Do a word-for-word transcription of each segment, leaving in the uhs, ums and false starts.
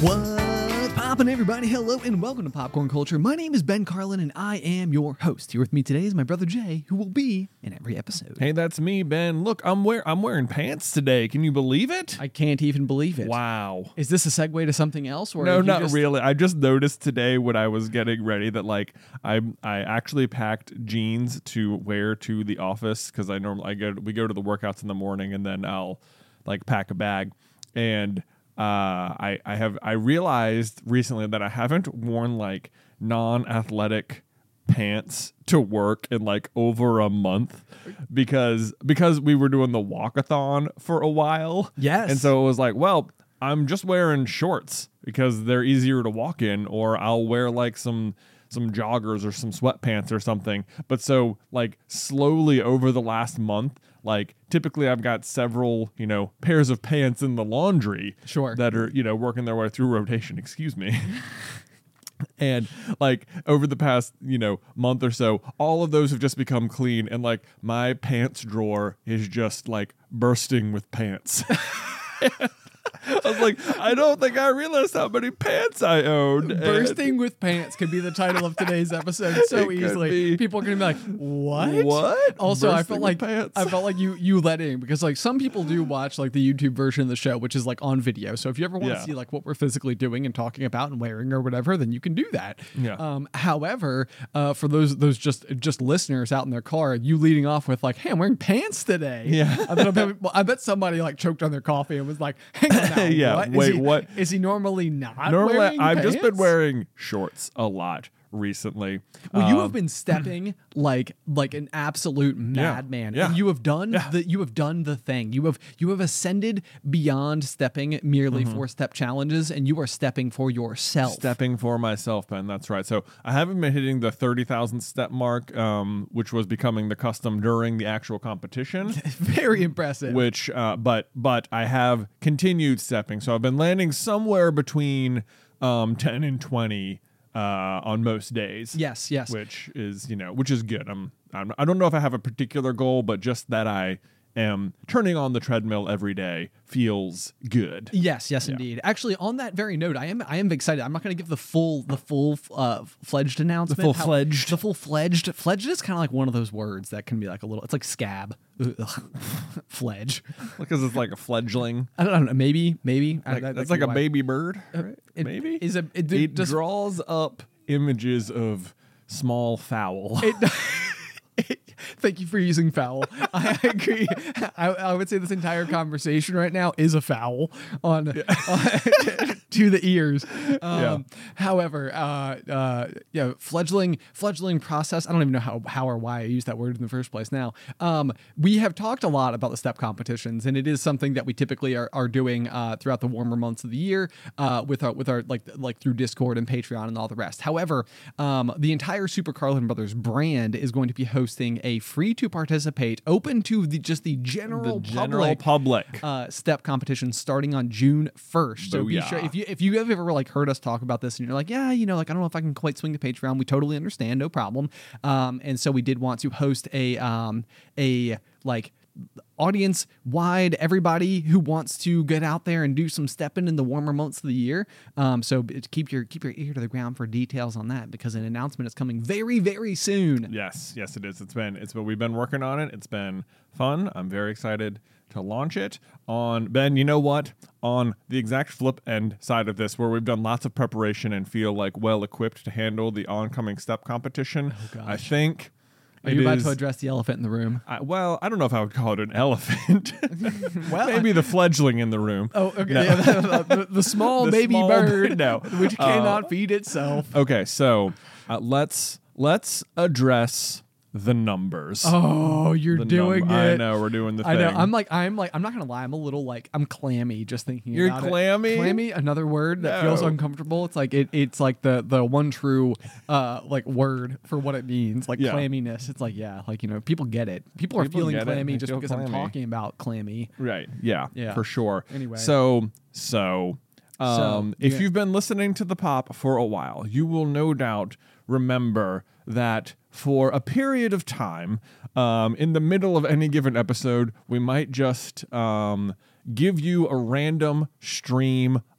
What's poppin', everybody? Hello and welcome to Popcorn Culture. My name is Ben Carlin and I am your host. Here with me today is my brother Jay, who will be in every episode. Hey, that's me, Ben. Look, I'm wear I'm wearing pants today. Can you believe it? I can't even believe it. Wow. Is this a segue to something else? Or No, you not just... really. I just noticed today when I was getting ready that like I I actually packed jeans to wear to the office because I normally I go we go to the workouts in the morning and then I'll like pack a bag and uh I I have I realized recently that I haven't worn like non-athletic pants to work in like over a month because because we were doing the walkathon for a while. Yes. And so it was like, well, I'm just wearing shorts because they're easier to walk in, or I'll wear like some some joggers or some sweatpants or something. But so like slowly over the last month, like typically I've got several, you know, pairs of pants in the laundry Sure. that are, you know, working their way through rotation, excuse me. And like over the past, you know, month or so, all of those have just become clean. And like my pants drawer is just like bursting with pants. I was like, I don't think I realized how many pants I owned. Bursting And with pants could be the title of today's episode so It could easily. be. People are gonna be like, "What? What? Also, I Bursting felt with like pants. I felt like you you let in because like some people do watch like the YouTube version of the show, which is like on video. So if you ever want to Yeah. see like what we're physically doing and talking about and wearing or whatever, then you can do that. Yeah. Um. However, uh, for those those just just listeners out in their car, you leading off with like, "Hey, I'm wearing pants today." Yeah. I, bet, well, I bet somebody like choked on their coffee and was like, "Hang on now, Yeah, what? Is wait, he- what? Is he normally not Normally, wearing I've just been pants? wearing shorts a lot recently. Well, you Um, have been stepping like like an absolute madman. yeah. And you have done Yeah. the you have done the thing. You have you have ascended beyond stepping merely Mm-hmm. for step challenges, and you are stepping for yourself. Stepping for myself, Ben. That's right. So I haven't been hitting the thirty thousand step mark, um, which was becoming the custom during the actual competition. Very impressive. which, uh, but but I have continued stepping. So I've been landing somewhere between um, ten and twenty uh, on most days. yes, yes. Which is, you know, which is good. I'm, I'm I don't know if I have a particular goal, but just that I am turning on the treadmill every day feels good. Yes, yes, Yeah. indeed. Actually, on that very note, I am I am excited. I'm not going to give the full the full uh, fledged announcement. The full How- fledged. The full fledged. Fledged is kind of like one of those words that can be like a little. It's like scab. Ugh. Fledge. Because it's like a fledgling. I don't know. Maybe. Maybe. I- Like, that- that's that like could a be why. baby bird, right? It- Maybe is a it, it does, draws up images of small fowl. it, Thank you for using foul. I agree. I, I would say this entire conversation right now is a foul on, on to the ears. Um, Yeah. However, uh, uh, yeah, fledgling fledgling process. I don't even know how how or why I used that word in the first place. Now, um, we have talked a lot about the step competitions, and it is something that we typically are, are doing uh, throughout the warmer months of the year uh, with our with our like like through Discord and Patreon and all the rest. However, um, the entire Super Carlin Brothers brand is going to be hosting a free to participate, open to the just the general the general public, public. uh, step competition starting on June first. So be Booyah. sure if you if you have ever like heard us talk about this and you're like, yeah, you know, like I don't know if I can quite swing to Patreon. We totally understand, no problem. Um, and so we did want to host a um a like audience wide, everybody who wants to get out there and do some stepping in the warmer months of the year. Um, so b- keep your keep your ear to the ground for details on that because an announcement is coming very very soon. Yes, yes, it is. It's been it's been we've been working on it. It's been fun. I'm very excited to launch it. On Ben, you know what? On the exact flip end side of this, where we've done lots of preparation and feel like well equipped to handle the oncoming step competition, gosh. I think. Are it you about is- to address the elephant in the room? I, well, I don't know if I would call it an elephant. Well, Maybe the fledgling in the room. Oh, okay. No. Yeah, the, the- the small The baby small- bird, no. which Uh, cannot feed itself. Okay, so uh, let's let's address the numbers. Oh, you're The doing number- it. I know we're doing the I thing. know. I'm like, I'm like, I'm not gonna lie. I'm a little like, I'm clammy just thinking You're about clammy? it. Clammy, another word that feels No. uncomfortable. It's like it, it's like the the one true uh like word for what it means. Like Yeah. clamminess. It's like yeah, like you know, people get it. People are People feeling get it. clammy They just feel because I'm clammy. talking about clammy. Right. Yeah. Yeah. For sure. Anyway. So so um if yeah. you've been listening to the pop for a while, you will no doubt remember that for a period of time, um, in the middle of any given episode, we might just um, give you a random stream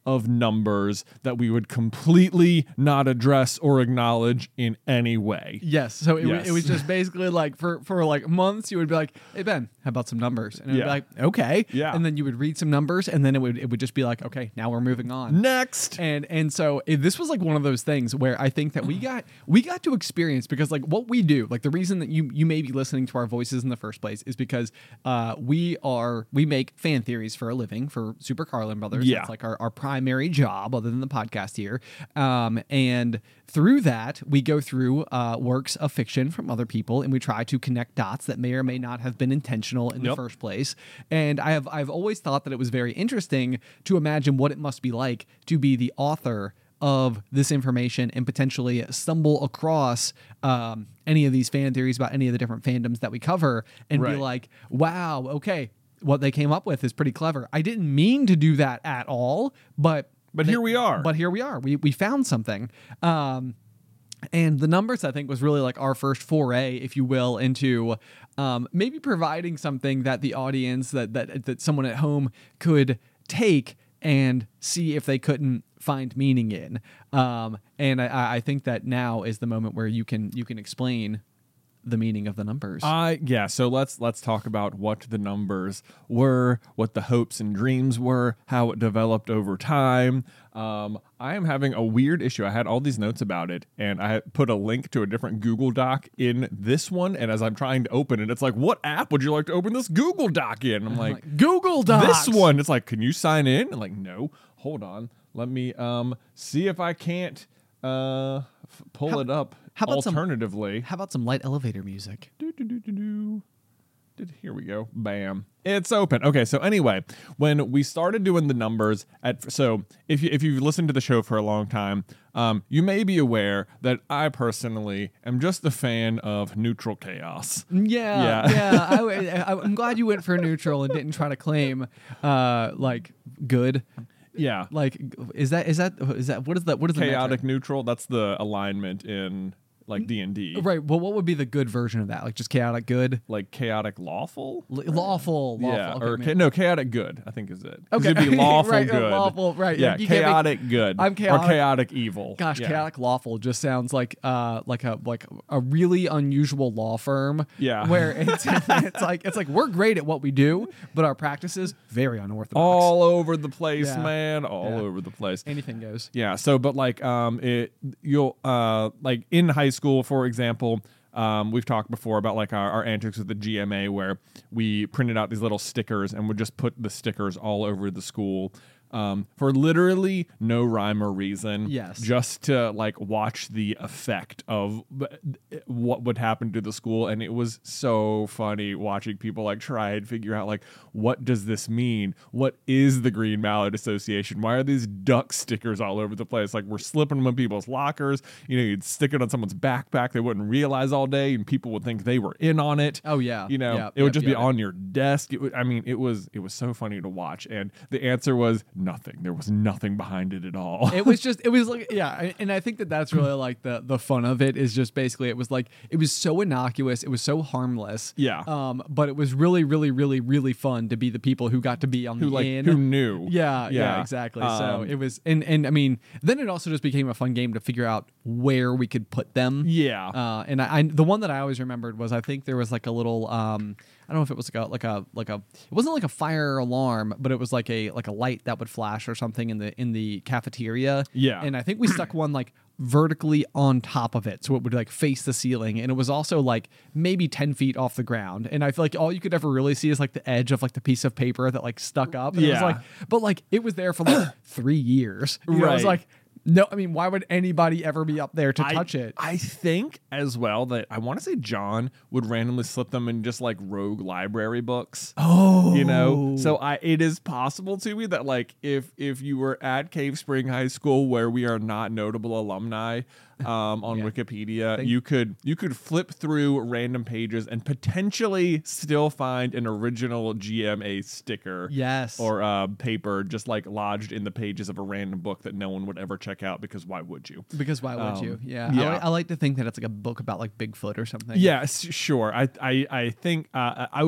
of numbers that we would completely not address or acknowledge in any way. Yes. So it, Yes. it was just basically like for, for like months, you would be like, hey, Ben, how about some numbers? And it would Yeah. be like, okay. Yeah. And then you would read some numbers and then it would it would just be like, okay, now we're moving on. Next. And and so it, this was like one of those things where I think that we got we got to experience because like what we do, like the reason that you you may be listening to our voices in the first place is because uh, we are we make fan theories for a living for Super Carlin Brothers. Yeah. That's like our, our primary job other than the podcast here. Um, and through that, we go through uh, works of fiction from other people and we try to connect dots that may or may not have been intentional in Yep. the first place. And I have I've always thought that it was very interesting to imagine what it must be like to be the author of this information and potentially stumble across um, any of these fan theories about any of the different fandoms that we cover and be Right. like, wow, okay, what they came up with is pretty clever. I didn't mean to do that at all, but But they- here we are. But here we are. We we found something. Um, and the numbers, I think, was really like our first foray, if you will, into um, maybe providing something that the audience, that that that someone at home could take and see if they couldn't find meaning in. Um, and I, I think that now is the moment where you can you can explain the meaning of the numbers. Uh, yeah, so let's let's talk about what the numbers were, what the hopes and dreams were, how it developed over time. Um, I am having a weird issue. I had all these notes about it, and I had put a link to a different Google Doc in this one. And as I'm trying to open it, it's like, "What app would you like to open this Google Doc in?" I'm like, Like, Google Docs. "This one." It's like, "Can you sign in?" I'm like, "No, hold on, let me um see if I can't uh f- pull How- it up." how about some- Alternatively, How about some light elevator music? do, do, do, do, do. Did, here we go. Bam. It's open. Okay, so anyway, when we started doing the numbers at so if you if you've listened to the show for a long time, um, you may be aware that I personally am just a fan of neutral chaos. Yeah, Yeah. yeah. I, I, I'm glad you went for neutral and didn't try to claim uh, like good. Yeah. Like, is that is that is that what is that what is the Chaotic metric? neutral, that's the alignment in like D and D. Right. Well, what would be the good version of that? Like just chaotic good, Like chaotic lawful? L- lawful, lawful. Yeah, Okay, or man. cha- no, chaotic good, I think is it. 'Cause Okay. it'd be lawful Right, uh, good. lawful, right. Yeah, You can't make- chaotic good. I'm chaotic- Or chaotic evil. Gosh, Yeah. chaotic lawful just sounds like uh like a like a really unusual law firm. Yeah. Where it's it's like it's like we're great at what we do, but our practices very unorthodox. All over the place, Yeah. man. All Yeah. over the place. Anything goes. Yeah. So, but like, um, it you'll uh, like in high school, for example, um, we've talked before about like our, our antics with the G M A, where we printed out these little stickers and would just put the stickers all over the school. Um, for literally no rhyme or reason. Yes. Just to like watch the effect of b- what would happen to the school. And it was so funny watching people like try and figure out like, what does this mean? What is the Green Mallet Association? Why are these duck stickers all over the place? Like we're slipping them in people's lockers. You know, you'd stick it on someone's backpack. They wouldn't realize all day and people would think they were in on it. Oh yeah. You know, Yep, it would yep, just yep. be on your desk. It would, I mean, it was it was so funny to watch. And the answer was nothing. There was nothing behind it at all. It was just it was like yeah, I- and I think that that's really like the the fun of it is just basically it was like it was so innocuous, it was so harmless. Yeah. Um, but it was really really really really fun to be the people who got to be on who the like in. who knew? Yeah, yeah, Yeah. exactly. so Um, it was, and and I mean, then it also just became a fun game to figure out where we could put them. Yeah. Uh, and I, I, the one that I always remembered was I think there was like a little, um, I don't know if it was like a like a like a, it wasn't like a fire alarm, but it was like a like a light that would flash or something in the in the cafeteria. Yeah. And I think we stuck one like vertically on top of it, so it would like face the ceiling, and it was also like maybe ten feet off the ground. And I feel like all you could ever really see is like the edge of like the piece of paper that like stuck up. And it was Yeah. like, but like it was there for like three years. You know, it was Right. like. No, I mean, why would anybody ever be up there to I, touch it? I think as well that I want to say John would randomly slip them in just like rogue library books. Oh, You know, so I it is possible to me that like if if you were at Cave Spring High School where we are not notable alumni um, on Yeah. Wikipedia, Think- you could you could flip through random pages and potentially still find an original G M A sticker. yes, Or uh, paper just like lodged in the pages of a random book that no one would ever check out because why would you? because why would um, you? Yeah, I, yeah. like, I like to think that it's like a book about like Bigfoot or something. Yes, sure. I I I think uh, I would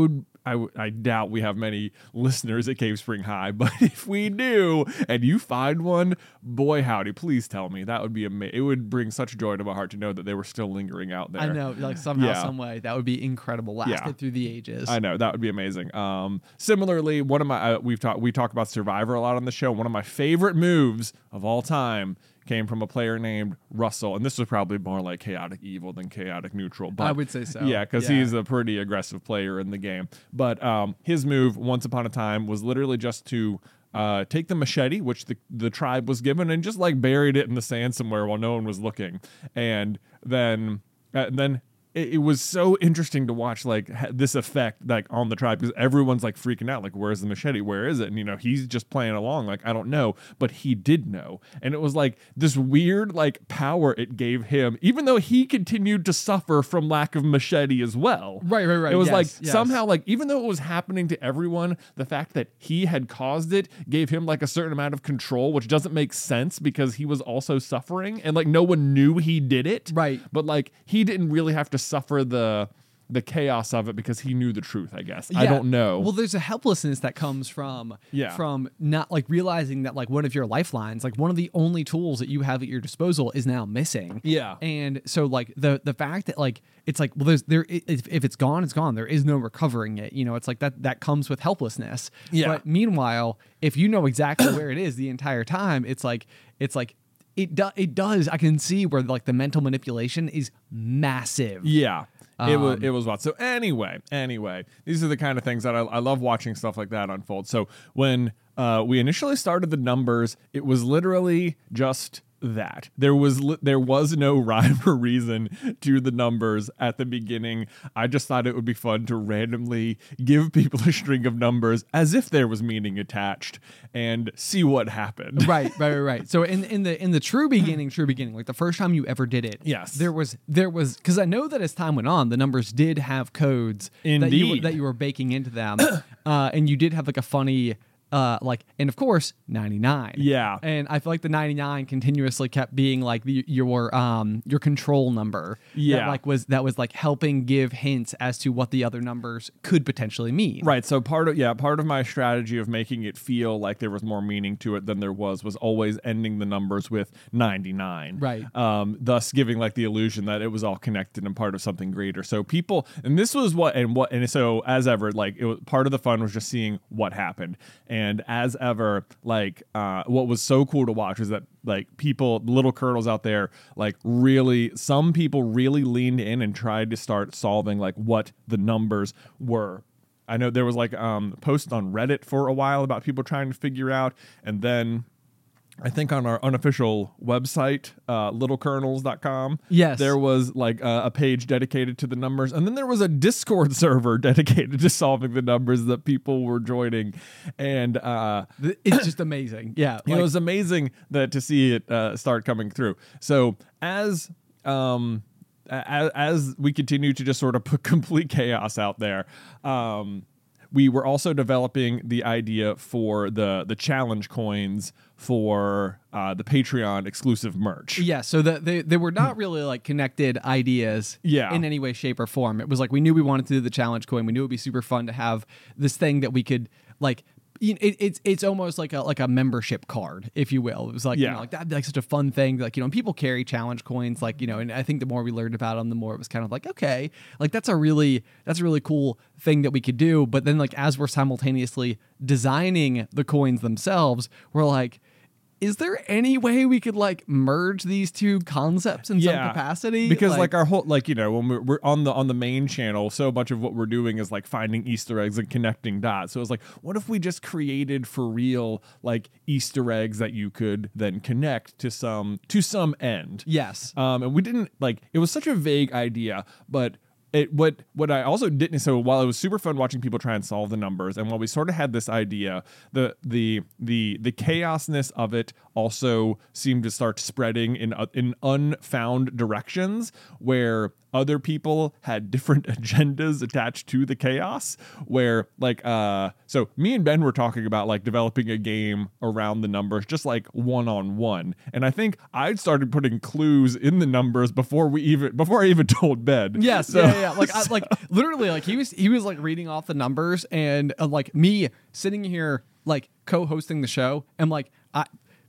I, w- I doubt we have many listeners at Cave Spring High, but if we do, and you find one, boy howdy, please tell me. That would be amazing. It would bring such joy to my heart to know that they were still lingering out there. I know, like somehow, Yeah. some way, that would be incredible. Lasted Yeah. through the ages. I know that would be amazing. Um, similarly, one of my uh, we've talked we talk about Survivor a lot on the show. One of my favorite moves of all time came from a player named Russell, and this was probably more like chaotic evil than chaotic neutral. But I would say so. Yeah, because Yeah. he's a pretty aggressive player in the game. But um, his move, once upon a time, was literally just to uh, take the machete, which the, the tribe was given, and just like buried it in the sand somewhere while no one was looking. And then, uh, and then it, it was so interesting to watch like ha- this effect like on the tribe, because everyone's like freaking out, like, where's the machete? Where is it? And you know, he's just playing along like, I don't know, but he did know. And it was like this weird like power it gave him, even though he continued to suffer from lack of machete as well. Right, right, right. It was Yes, like yes. somehow like even though it was happening to everyone, the fact that he had caused it gave him like a certain amount of control, which doesn't make sense because he was also suffering and like no one knew he did it. Right. But like he didn't really have to suffer the the chaos of it because he knew the truth, I guess. I Yeah. don't know. Well, there's a helplessness that comes from Yeah. from not like realizing that like one of your lifelines, like one of the only tools that you have at your disposal, is now missing. Yeah. And so like the the fact that like it's like well, there's there if, if it's gone, it's gone. There is no recovering it. You know, it's like that that comes with helplessness. Yeah. But meanwhile, if you know exactly where it is the entire time, it's like it's like. It, do, it does. I can see where like the mental manipulation is massive. Yeah. It was Um, it was what. So anyway, anyway, these are the kind of things that I, I love watching stuff like that unfold. So when uh, we initially started the numbers, it was literally just that. There was li- there was no rhyme or reason to the numbers at the beginning. I just thought it would be fun to randomly give people a string of numbers as if there was meaning attached and see what happened. right, right, right, right. So in in the in the true beginning, true beginning, like the first time you ever did it, Yes. there was there was because I know that as time went on, the numbers did have codes that you Indeed. that you were baking into them, uh, and you did have like a funny. Uh, like, and of course, ninety-nine. Yeah. And I feel like the ninety-nine continuously kept being like the, your um your control number. Yeah. That like was that was like helping give hints as to what the other numbers could potentially mean. Right. So part of yeah, part of my strategy of making it feel like there was more meaning to it than there was was always ending the numbers with ninety-nine. Right. Um, thus giving like the illusion that it was all connected and part of something greater. So people, and this was what and what and so as ever, like it was part of the fun was just seeing what happened. And as ever, like uh, what was so cool to watch is that like people, little kernels out there, like really, some people really leaned in and tried to start solving like what the numbers were. I know there was like um posts on Reddit for a while about people trying to figure out, and then I think on our unofficial website, uh, little kernels dot com, Yes. there was like a, a page dedicated to the numbers. And then there was a Discord server dedicated to solving the numbers that people were joining. And uh, Th- It's just amazing. Yeah. it like- was amazing that to see it uh, start coming through. So as um, as, as we continue to just sort of put complete chaos out there, um, we were also developing the idea for the the challenge coins for uh, the Patreon exclusive merch. Yeah, so the, they they were not really like connected ideas Yeah. in any way, shape, or form. It was like we knew we wanted to do the challenge coin. We knew it'd be super fun to have this thing that we could like. You know, it, it's it's almost like a like a membership card, if you will. It was like you Yeah. know, like that'd be like such a fun thing. Like you know, people carry challenge coins, like you know, and I think the more we learned about them, the more it was kind of like okay, like that's a really that's a really cool thing that we could do. But then like as we're simultaneously designing the coins themselves, we're like, is there any way we could like merge these two concepts in some capacity? Because like, our whole like you know when we're, we're on the on the main channel, so much of what we're doing is like finding Easter eggs and connecting dots. So it's like, what if we just created for real like Easter eggs that you could then connect to some to some end? yes, Um, and we didn't like it was such a vague idea, but it what what I also didn't so while it was super fun watching people try and solve the numbers, and while we sort of had this idea, the the the the chaosness of it also seemed to start spreading in uh, in unfound directions where other people had different agendas attached to the chaos, where like uh so me and Ben were talking about like developing a game around the numbers, just like one on one. And I think I'd started putting clues in the numbers before we even before I even told Ben. Yes, So- yeah, yeah. Like, I, like literally, like he was, he was like reading off the numbers, and uh, like me sitting here, like co-hosting the show, and like I.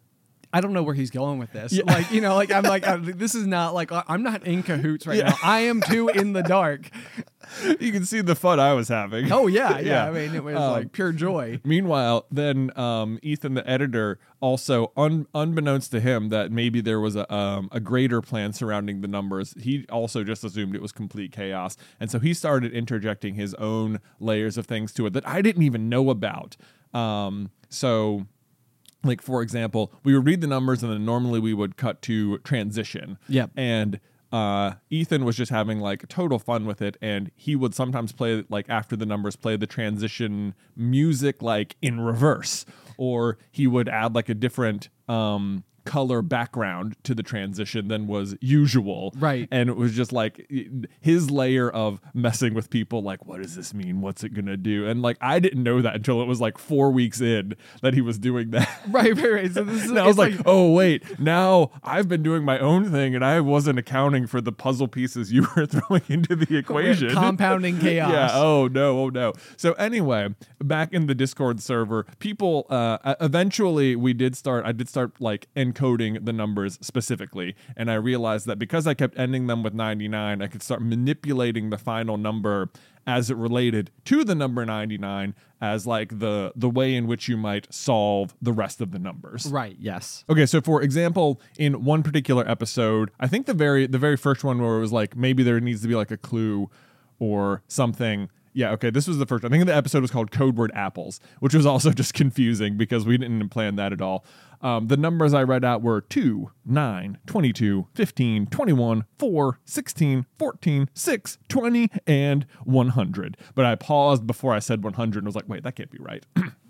I don't know where he's going with this. Yeah. Like, you know, like I'm like, I'm, this is not like, I'm not in cahoots right Yeah. now. I am too in the dark. You can see the fun I was having. Oh yeah, yeah. Yeah. I mean, it was Um, like pure joy. Meanwhile, then um, Ethan, the editor, also un- unbeknownst to him that maybe there was a um, a greater plan surrounding the numbers. He also just assumed it was complete chaos, and so he started interjecting his own layers of things to it that I didn't even know about. Um, so. Like, for example, we would read the numbers and then normally we would cut to transition. Yep. And uh, Ethan was just having like total fun with it. And he would sometimes play, like, after the numbers, play the transition music, like, in reverse. Or he would add, like, a different um, color background to the transition than was usual. Right. And it was just like his layer of messing with people, like, what does this mean? What's it gonna do? And like I didn't know that until it was like four weeks in that he was doing that. Right, right, right. So this is, And I was it's like, oh wait, now I've been doing my own thing and I wasn't accounting for the puzzle pieces you were throwing into the equation. compounding chaos. Yeah. Oh no. Oh no. So anyway, back in the Discord server, people. Uh, eventually, we did start. I did start like encoding the numbers specifically, and I realized that because I kept ending them with ninety-nine, I could start manipulating the final number as it related to the number ninety-nine as like the the way in which you might solve the rest of the numbers. Right. Yes. Okay, so for example, in one particular episode, I think the very the very first one where it was like maybe there needs to be like a clue or something. Yeah, okay, this was the first. I think the episode was called Code Word Apples, which was also just confusing because we didn't plan that at all. Um, the numbers I read out were two, nine, twenty-two, fifteen, twenty-one, four, sixteen, fourteen, six, twenty, and one hundred. But I paused before I said one hundred and was like, wait, that can't be right.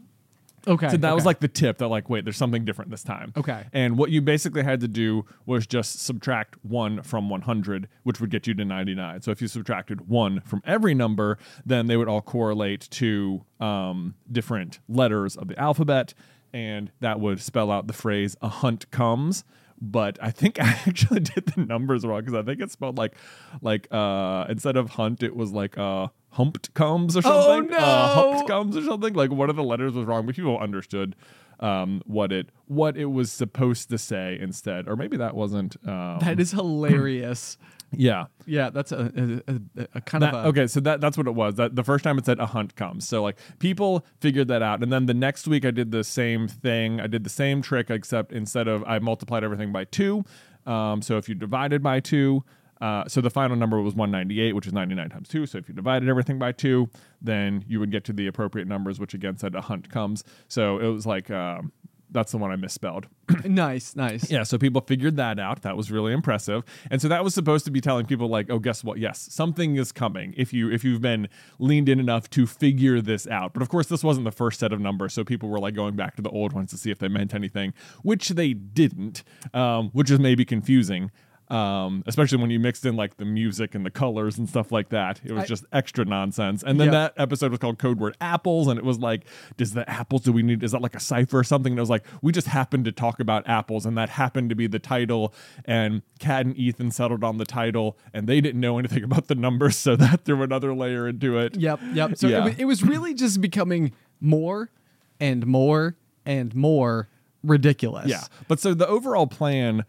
Okay. So that was okay. like the tip that like, wait, there's something different this time. Okay. And what you basically had to do was just subtract one from one hundred, which would get you to ninety-nine. So if you subtracted one from every number, then they would all correlate to um, different letters of the alphabet. And that would spell out the phrase, a hunt comes. But I think I actually did the numbers wrong because I think it spelled like, like uh, instead of hunt, it was like uh, humped comes or Oh, something. no. Uh, humped comes or something. Like one of the letters was wrong, but people understood um, what it what it was supposed to say instead. Or maybe that wasn't. Um, That is hilarious. yeah. Yeah, that's a, a, a, a kind That- of a okay, so that that's what it was. That the first time it said a hunt comes. So like people figured that out, and then the next week I did the same thing. I did the same trick, except instead of I multiplied everything by two. Um, so if you divided by two, uh, so the final number was one ninety-eight, which is ninety-nine times two. So if you divided everything by two, then you would get to the appropriate numbers, which again said a hunt comes. So it was like um, that's the one I misspelled. nice, nice. Yeah, so people figured that out. That was really impressive. And so that was supposed to be telling people like, oh, guess what? Yes, something is coming if you if you've been leaned in enough to figure this out. But of course, this wasn't the first set of numbers, so people were like going back to the old ones to see if they meant anything, which they didn't, um, which is maybe confusing. Um, especially when you mixed in like the music and the colors and stuff like that. It was I- just extra nonsense. And then Yeah. that episode was called Code Word Apples, and it was like, does the apples, do we need, is that like a cipher or something? And it was like, we just happened to talk about apples, and that happened to be the title, and Kat and Ethan settled on the title, and they didn't know anything about the numbers, so that threw another layer into it. Yep, yep. So Yeah. it, was, it was really just becoming more and more and more ridiculous. Yeah. But so the overall plan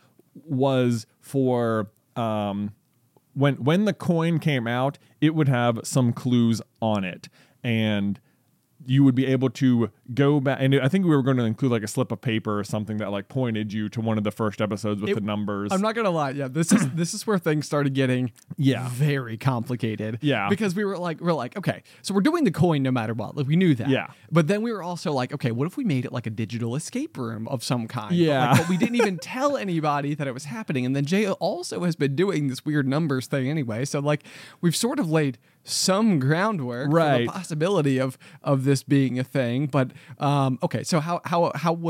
was for um, when when the coin came out, it would have some clues on it, and you would be able to go back. And I think we were going to include like a slip of paper or something that like pointed you to one of the first episodes with It- the numbers. I'm not gonna lie. Yeah, this is this is where things started getting Yeah. very complicated. Yeah. because we were like we're like okay, so we're doing the coin no matter what. Like we knew that. Yeah. but then we were also like okay, what if we made it like a digital escape room of some kind? But, Yeah. like, but we didn't even tell anybody that it was happening. And then Jay also has been doing this weird numbers thing anyway. So like we've sort of laid some groundwork Right. for the possibility of of this being a thing. But um, okay, so how how how would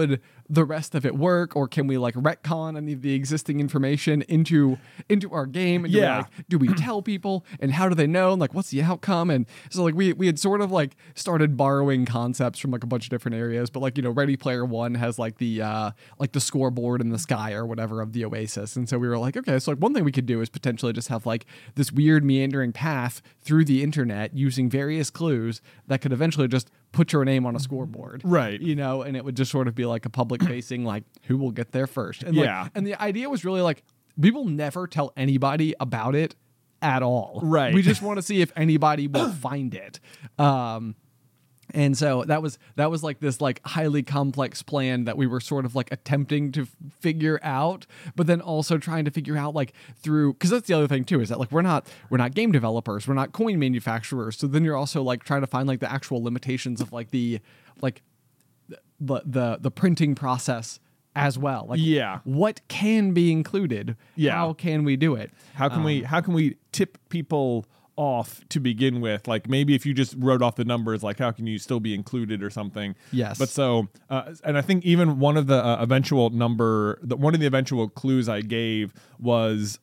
the rest of it work, or can we like retcon any of the existing information into into our game? And do Yeah. we, like, do we tell people, and how do they know? And like, what's the outcome? And so like we we had sort of like started borrowing concepts from like a bunch of different areas, but like, you know, Ready Player One has like the uh like the scoreboard in the sky or whatever of the Oasis, and so we were like, okay, so like one thing we could do is potentially just have like this weird meandering path through the internet using various clues that could eventually just put your name on a scoreboard, Right. you know, and it would just sort of be like a public facing, like, who will get there first. And Yeah. like, and the idea was really like, we will never tell anybody about it at all. Right. We just want to see if anybody will find it. Um, and so that was that was like this like highly complex plan that we were sort of like attempting to f- figure out, but then also trying to figure out like through, because that's the other thing too, is that like we're not we're not game developers, we're not coin manufacturers. So then you're also like trying to find like the actual limitations of like the like the the the printing process as well. Like, Yeah. what can be included? Yeah. How can we do it? How can we how can we tip people off to begin with? Like maybe if you just wrote off the numbers, like how can you still be included or something? Yes. But so uh, and I think even one of the uh, eventual number, the, one of the eventual clues I gave was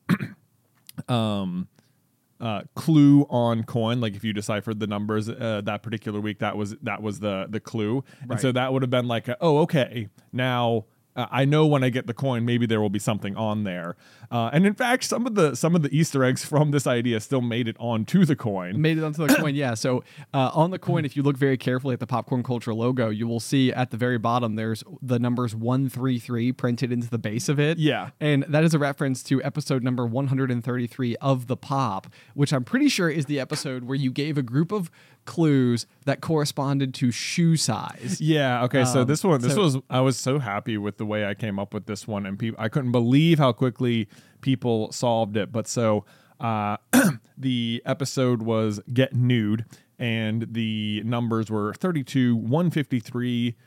um uh clue on coin. Like if you deciphered the numbers uh, that particular week, that was that was the the clue. And Right. so that would have been like a, oh okay, now Uh, I know when I get the coin, maybe there will be something on there. Uh, and in fact, some of the some of the Easter eggs from this idea still made it onto the coin. Made it onto the coin, yeah. So uh, on the coin, if you look very carefully at the Popcorn Culture logo, you will see at the very bottom there's the numbers one three three printed into the base of it. Yeah. And that is a reference to episode number one hundred thirty-three of The Pop, which I'm pretty sure is the episode where you gave a group of clues that corresponded to shoe size. Yeah. Okay. so Um, this one, this so- was I was so happy with the way I came up with this one, and people I couldn't believe how quickly people solved it. But so uh, the episode was Get Nude, and the numbers were thirty-two, one fifty-three,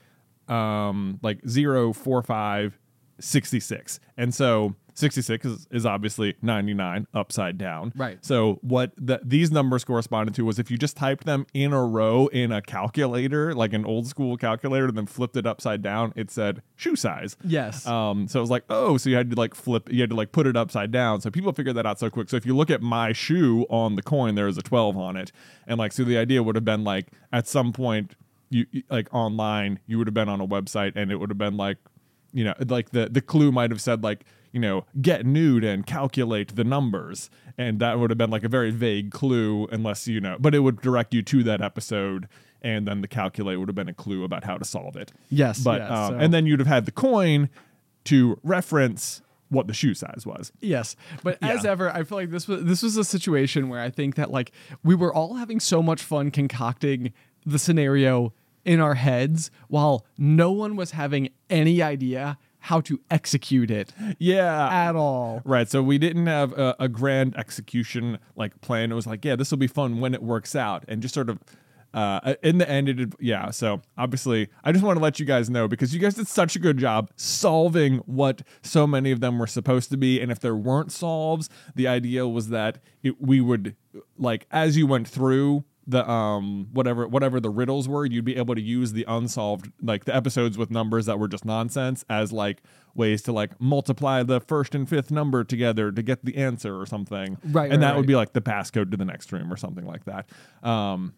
um, like zero, four, five, sixty-six, and so sixty-six is, is obviously ninety-nine upside down. Right. So what the, these numbers corresponded to was if you just typed them in a row in a calculator, like an old school calculator, and then flipped it upside down, it said shoe size. Yes. Um, so it was like, oh, so you had to like flip, you had to like put it upside down. So people figured that out so quick. So if you look at my shoe on the coin, there is a twelve on it. And like, so the idea would have been like at some point, you you- like online, you would have been on a website and it would have been like, you know, like the, the clue might have said like, you know, get nude and calculate the numbers. And that would have been like a very vague clue unless, you know, but it would direct you to that episode. And then the calculate would have been a clue about how to solve it. Yes, But, yes, um, so- and then you'd have had the coin to reference what the shoe size was. Yes, but as Yeah. ever, I feel like this was this was a situation where I think that like we were all having so much fun concocting the scenario in our heads while no one was having any idea how to execute it Yeah. at all. Right. So we didn't have a, a grand execution like plan. It was like, yeah, this will be fun when it works out. And just sort of uh, in the end, it did, yeah. So obviously, I just want to let you guys know because you guys did such a good job solving what so many of them were supposed to be. And if there weren't solves, the idea was that it, we would, like, as you went through the um whatever whatever the riddles were, you'd be able to use the unsolved, like the episodes with numbers that were just nonsense, as like ways to like multiply the first and fifth number together to get the answer or something. Right, and right, that would right. be like the passcode to the next room or something like that. Um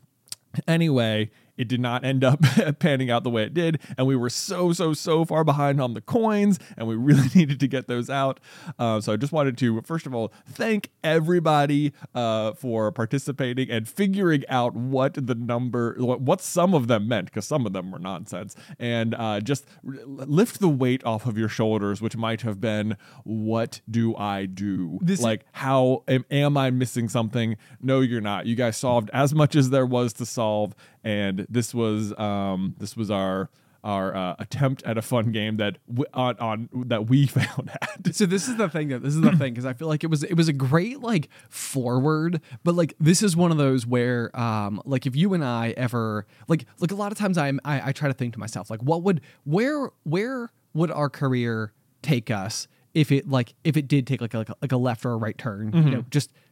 anyway, it did not end up panning out the way it did, and we were so so so far behind on the coins, and we really needed to get those out. Uh, so I just wanted to first of all thank everybody uh, for participating and figuring out what the number, what, what some of them meant, because some of them were nonsense, and uh, just r- lift the weight off of your shoulders, which might have been, what do I do? This- like, how am, am I missing something? No, you're not. You guys solved as much as there was to solve. And this was um, this was our our uh, attempt at a fun game that w- on, on that we failed at. So this is the thing that this is the thing because I feel like it was it was a great like forward, but like this is one of those where um like if you and I ever like like a lot of times I'm I, I try to think to myself like what would where where would our career take us if it like if it did take like a, like a, like a left or a right turn, you know, just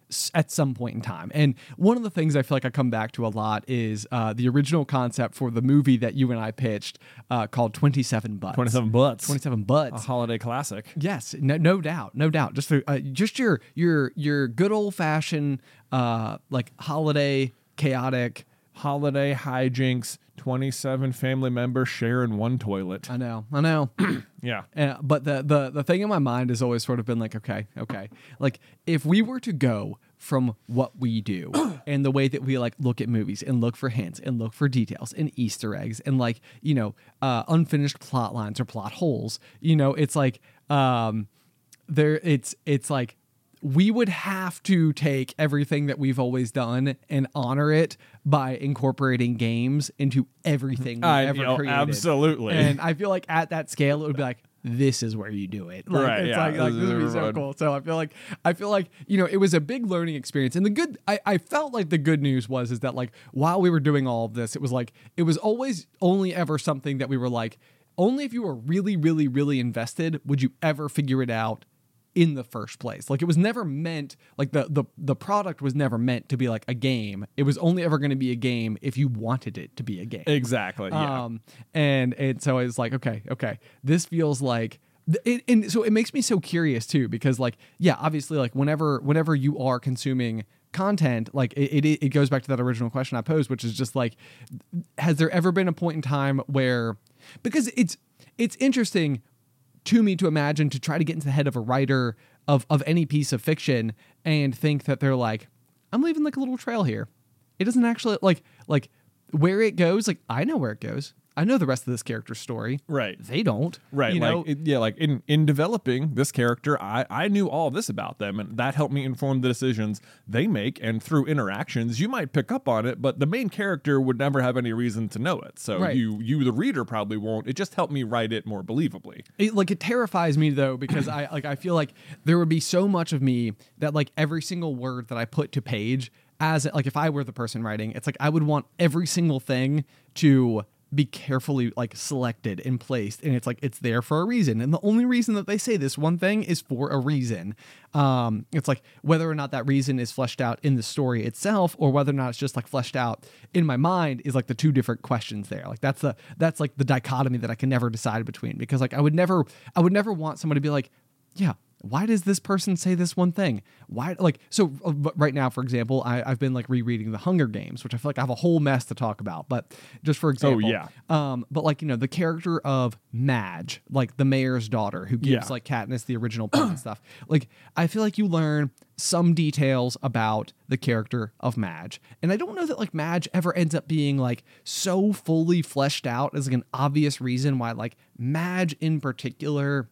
s- at some point in time. And one of the things I feel like I come back to a lot is uh, the original concept for the movie that you and I pitched uh, called twenty-seven Butts. twenty-seven Butts. twenty-seven A Butts. holiday classic. Yes, no, no doubt, no doubt. Just for, uh, just your your your good old fashioned uh, like holiday chaotic. Holiday hijinks. twenty-seven family members sharing one toilet. I know, I know. Yeah. Uh, but the, the the thing in my mind has always sort of been like, okay, okay, like if we were to go from what we do and the way that we like look at movies and look for hints and look for details and Easter eggs and like you know uh, unfinished plot lines or plot holes, you know, it's like um, there, it's it's like. We would have to take everything that we've always done and honor it by incorporating games into everything we've I, ever you know, created. absolutely. And I feel like at that scale, it would be like, this is where you do it. Like, Right, It's yeah. like, like this would be so cool. So I feel like, I feel like, you know, it was a big learning experience. And the good, I, I felt like the good news was, is that like, while we were doing all of this, it was like, it was always only ever something that we were like, only if you were really, really, really invested, would you ever figure it out in the first place. Like it was never meant, like the the the product was never meant to be like a game. It was only ever going to be a game if you wanted it to be a game. Exactly. Yeah. Um and and so it's like, okay, okay. This feels like it, and so it makes me so curious too, because like, yeah, obviously like whenever whenever you are consuming content, like it, it it goes back to that original question I posed, which is just like, has there ever been a point in time where, because it's it's interesting to me to imagine, to try to get into the head of a writer of, of any piece of fiction and think that they're like, I'm leaving like a little trail here. It doesn't actually like, like where it goes. Like I know where it goes. I know the rest of this character's story. Right. They don't. Right. You like, know? it, yeah, like in, in developing this character, I, I knew all this about them, and that helped me inform the decisions they make. And through interactions, you might pick up on it, but the main character would never have any reason to know it. So Right. you, you, the reader, probably won't. It just helped me write it more believably. It, like it terrifies me though, because I like I feel like there would be so much of me that like every single word that I put to page, as like if I were the person writing, it's like I would want every single thing to be carefully like selected and placed, and it's like it's there for a reason, and the only reason that they say this one thing is for a reason. Um it's like whether or not that reason is fleshed out in the story itself, or whether or not it's just like fleshed out in my mind, is like the two different questions there. Like that's the that's like the dichotomy that I can never decide between, because like I would never I would never want somebody to be like, yeah, why does this person say this one thing? Why, like, so uh, but right now, for example, I, I've been like rereading The Hunger Games, which I feel like I have a whole mess to talk about. But just for example, yeah. um, but like, you know, the character of Madge, like the mayor's daughter who gives Yeah. like Katniss the original pen and stuff. Like, I feel like you learn some details about the character of Madge, and I don't know that like Madge ever ends up being like so fully fleshed out as like an obvious reason why like Madge in particular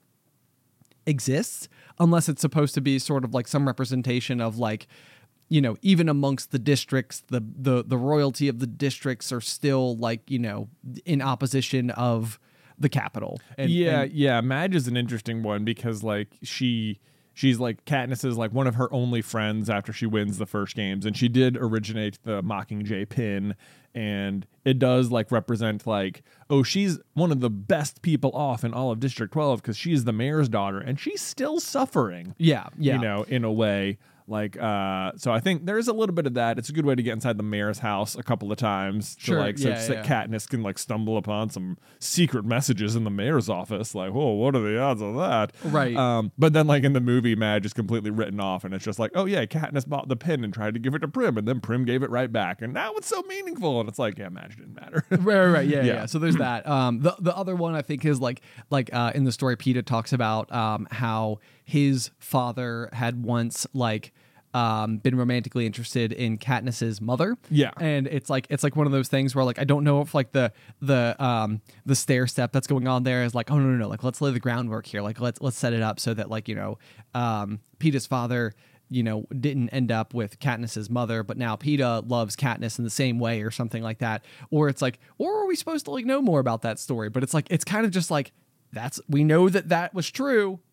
exists, unless it's supposed to be sort of like some representation of like, you know, even amongst the districts, the the the royalty of the districts are still like, you know, in opposition of the capital. And, yeah, and- yeah. Madge is an interesting one because like she she's like Katniss is like one of her only friends after she wins the first games, and she did originate the Mockingjay pin, and it does like represent like, oh, she's one of the best people off in all of District twelve because she's the mayor's daughter and she's still suffering. yeah, yeah. You know, in a way. Like, uh, so I think there's a little bit of that. It's a good way to get inside the mayor's house a couple of times. To Sure, like, so, yeah, so yeah. Katniss can like stumble upon some secret messages in the mayor's office. Like, whoa, what are the odds of that? Right. Um, but then like in the movie, Madge is completely written off, and it's just like, oh yeah, Katniss bought the pin and tried to give it to Prim, and then Prim gave it right back, and now it's so meaningful. And it's like, yeah, Madge didn't matter. right, right, right. Yeah, yeah, Yeah. So there's that. Um, the the other one I think is like like uh, in the story, Peeta talks about um how his father had once like um been romantically interested in Katniss's mother. Yeah. And it's like it's like one of those things where like I don't know if like the the um the stair step that's going on there is like, oh no no no, like let's lay the groundwork here. Like let's let's set it up so that like, you know, um Peeta's father, you know, didn't end up with Katniss's mother, but now Peeta loves Katniss in the same way or something like that. Or it's like, or are we supposed to like know more about that story? But it's like, it's kind of just like, that's, we know that that was true.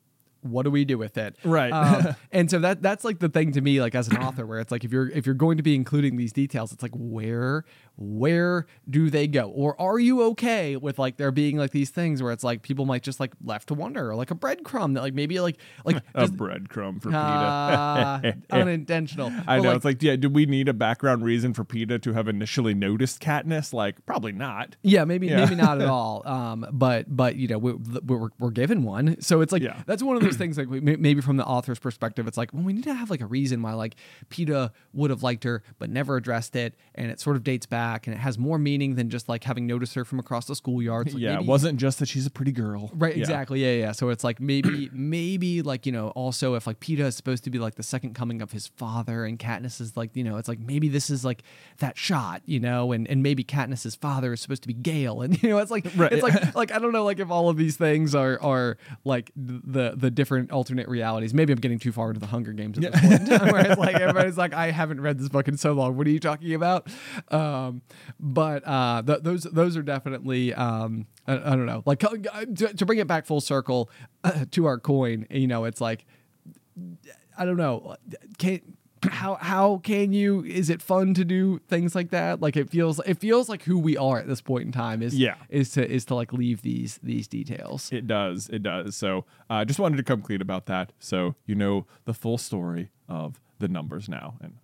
what do we do with it? Right. Um, and so that that's like the thing to me, like as an author, where it's like if you're if you're going to be including these details, it's like where where do they go? Or are you okay with like there being like these things where it's like people might just like left to wonder, or like a breadcrumb that like maybe like like a just, breadcrumb for uh, PETA. unintentional. I But, know. like, It's like, yeah, do we need a background reason for PETA to have initially noticed Katniss? Like, probably not. Yeah, maybe Yeah. maybe not at all. Um, but but you know we, we're we're given one, so it's like Yeah. that's one of those things. Like we, may- maybe from the author's perspective, it's like well, we need to have like a reason why like PETA would have liked her but never addressed it, and it sort of dates back and it has more meaning than just like having noticed her from across the schoolyard. So, like, Yeah, maybe, it wasn't just that she's a pretty girl. Right, Yeah. exactly. Yeah, yeah. So it's like maybe, maybe like, you know, also if like PETA is supposed to be like the second coming of his father and Katniss is like, you know, it's like maybe this is like that shot, you know, and, and maybe Katniss's father is supposed to be Gale. And, you know, it's like, Right. it's like, like, I don't know, like if all of these things are, are like the, the different alternate realities. Maybe I'm getting too far into the Hunger Games at this point in time where it's like, everybody's like, I haven't read this book in so long. What are you talking about? Um, but uh, th- those, those are definitely, um, I, I don't know, like uh, to, to bring it back full circle uh, to our coin, you know, it's like, I don't know, can how how can you? Is it fun to do things like that? Like it feels it feels like who we are at this point in time is Yeah. is to is to like leave these these details. It does. It does. So I uh, just wanted to come clean about that. So you know the full story of the numbers now. And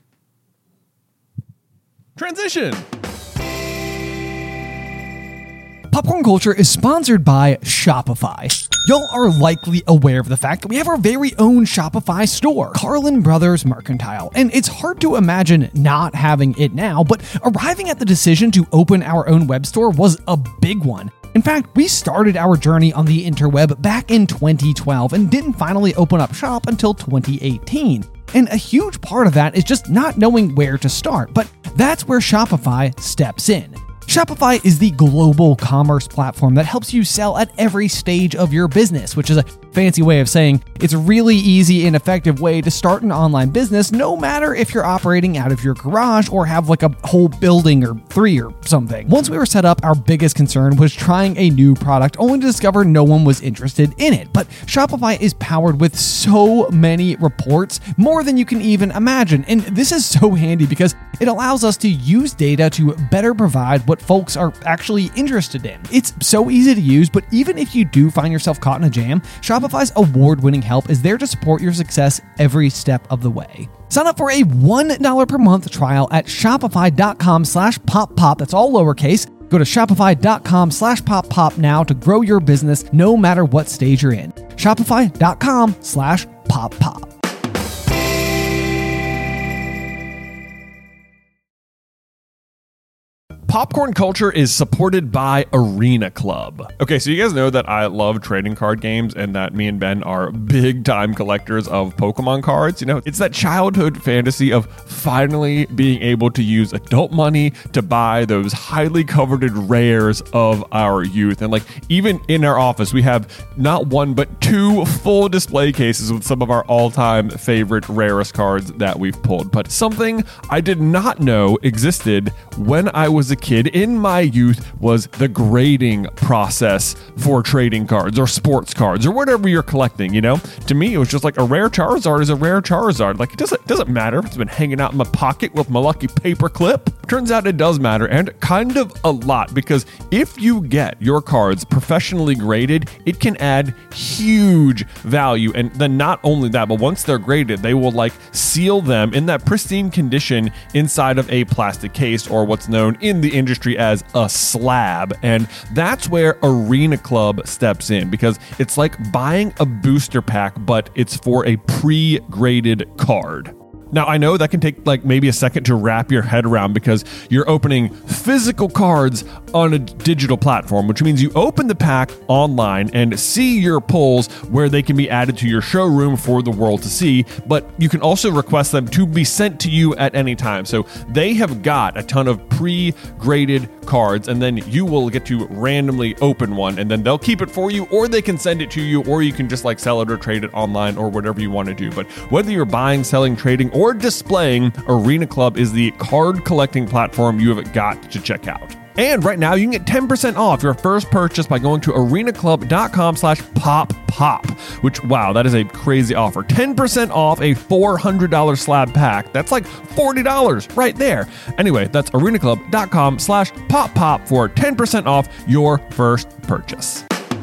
transition. Popcorn Culture is sponsored by Shopify. Y'all are likely aware of the fact that we have our very own Shopify store, Carlin Brothers Mercantile, and it's hard to imagine not having it now, but arriving at the decision to open our own web store was a big one. In fact, we started our journey on the interweb back in twenty twelve and didn't finally open up shop until twenty eighteen. And a huge part of that is just not knowing where to start, but that's where Shopify steps in. Shopify is the global commerce platform that helps you sell at every stage of your business, which is a fancy way of saying it's a really easy and effective way to start an online business, no matter if you're operating out of your garage or have like a whole building or three or something. Once we were set up, our biggest concern was trying a new product, only to discover no one was interested in it. But Shopify is powered with so many reports, more than you can even imagine. And this is so handy because it allows us to use data to better provide what folks are actually interested in. It's so easy to use, but even if you do find yourself caught in a jam, Shopify's award-winning help is there to support your success every step of the way. Sign up for a one dollar per month trial at shopify.com slash pop pop. That's all lowercase. Go to shopify.com slash pop pop now to grow your business no matter what stage you're in. Shopify.com slash pop pop. Popcorn Culture is supported by Arena Club. Okay, so you guys know that I love trading card games and that me and Ben are big time collectors of Pokemon cards. You know, it's that childhood fantasy of finally being able to use adult money to buy those highly coveted rares of our youth. And like, even in our office, we have not one, but two full display cases with some of our all time favorite rarest cards that we've pulled. But something I did not know existed when I was a kid in my youth was the grading process for trading cards or sports cards or whatever you're collecting. You know, to me, it was just like a rare Charizard is a rare Charizard. Like, it doesn't doesn't matter if it's been hanging out in my pocket with my lucky paper clip. Turns out it does matter, and kind of a lot, because if you get your cards professionally graded, it can add huge value. And then not only that, but once they're graded, they will like seal them in that pristine condition inside of a plastic case, or what's known in the industry as a slab. And that's where Arena Club steps in, because it's like buying a booster pack, but it's for a pre-graded card. Now, I know that can take like maybe a second to wrap your head around, because you're opening physical cards on a digital platform, which means you open the pack online and see your pulls where they can be added to your showroom for the world to see, but you can also request them to be sent to you at any time. So they have got a ton of pre-graded cards, and then you will get to randomly open one, and then they'll keep it for you, or they can send it to you, or you can just like sell it or trade it online or whatever you want to do. But whether you're buying, selling, trading, or displaying, Arena Club is the card collecting platform you have got to check out. And right now, you can get ten percent off your first purchase by going to arenaclub.com slash pop pop, which, wow, that is a crazy offer. ten percent off a four hundred dollars slab pack. That's like forty dollars right there. Anyway, that's arenaclub.com slash pop pop for ten percent off your first purchase.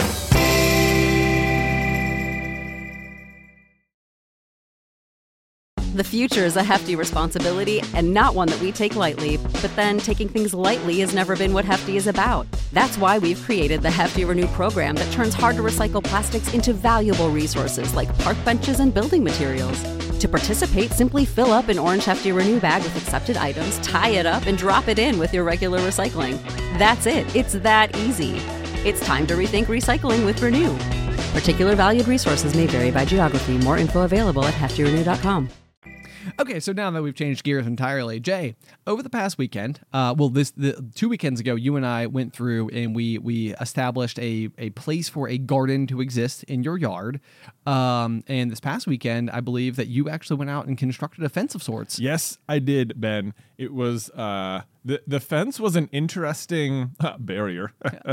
The future is a hefty responsibility and not one that we take lightly. But then taking things lightly has never been what Hefty is about. That's why we've created the Hefty Renew program that turns hard to recycle plastics into valuable resources like park benches and building materials. To participate, simply fill up an orange Hefty Renew bag with accepted items, tie it up, and drop it in with your regular recycling. That's it. It's that easy. It's time to rethink recycling with Renew. Particular valued resources may vary by geography. More info available at hefty renew dot com. Okay, so now that we've changed gears entirely, Jay, over the past weekend, uh, well, this the, two weekends ago, you and I went through and we we established a a place for a garden to exist in your yard. Um, and this past weekend, I believe that you actually went out and constructed a fence of sorts. Yes, I did, Ben. It was uh, the the fence was an interesting uh, barrier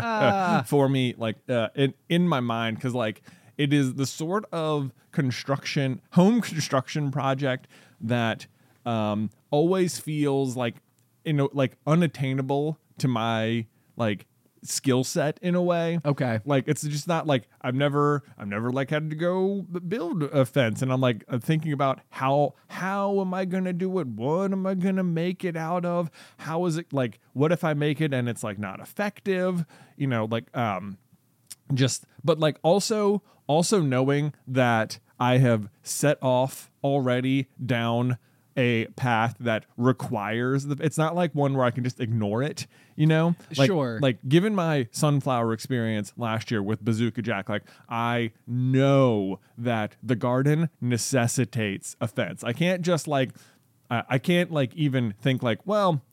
uh. for me, like uh, in in my mind, because like it is the sort of construction home construction project that um, always feels like, you know, like unattainable to my like skill set in a way. Okay. Like it's just not like I've never I've never like had to go build a fence, and I'm like I'm thinking about how how am I gonna do it? What am I gonna make it out of? How is it like? What if I make it and it's like not effective? You know, like um, just but like also also knowing that I have set off already down a path that requires the, it's not like one where I can just ignore it, you know? Like, Sure. Like given my sunflower experience last year with Bazooka Jack, like I know that the garden necessitates a fence. I can't just like, I, I can't like even think like, well,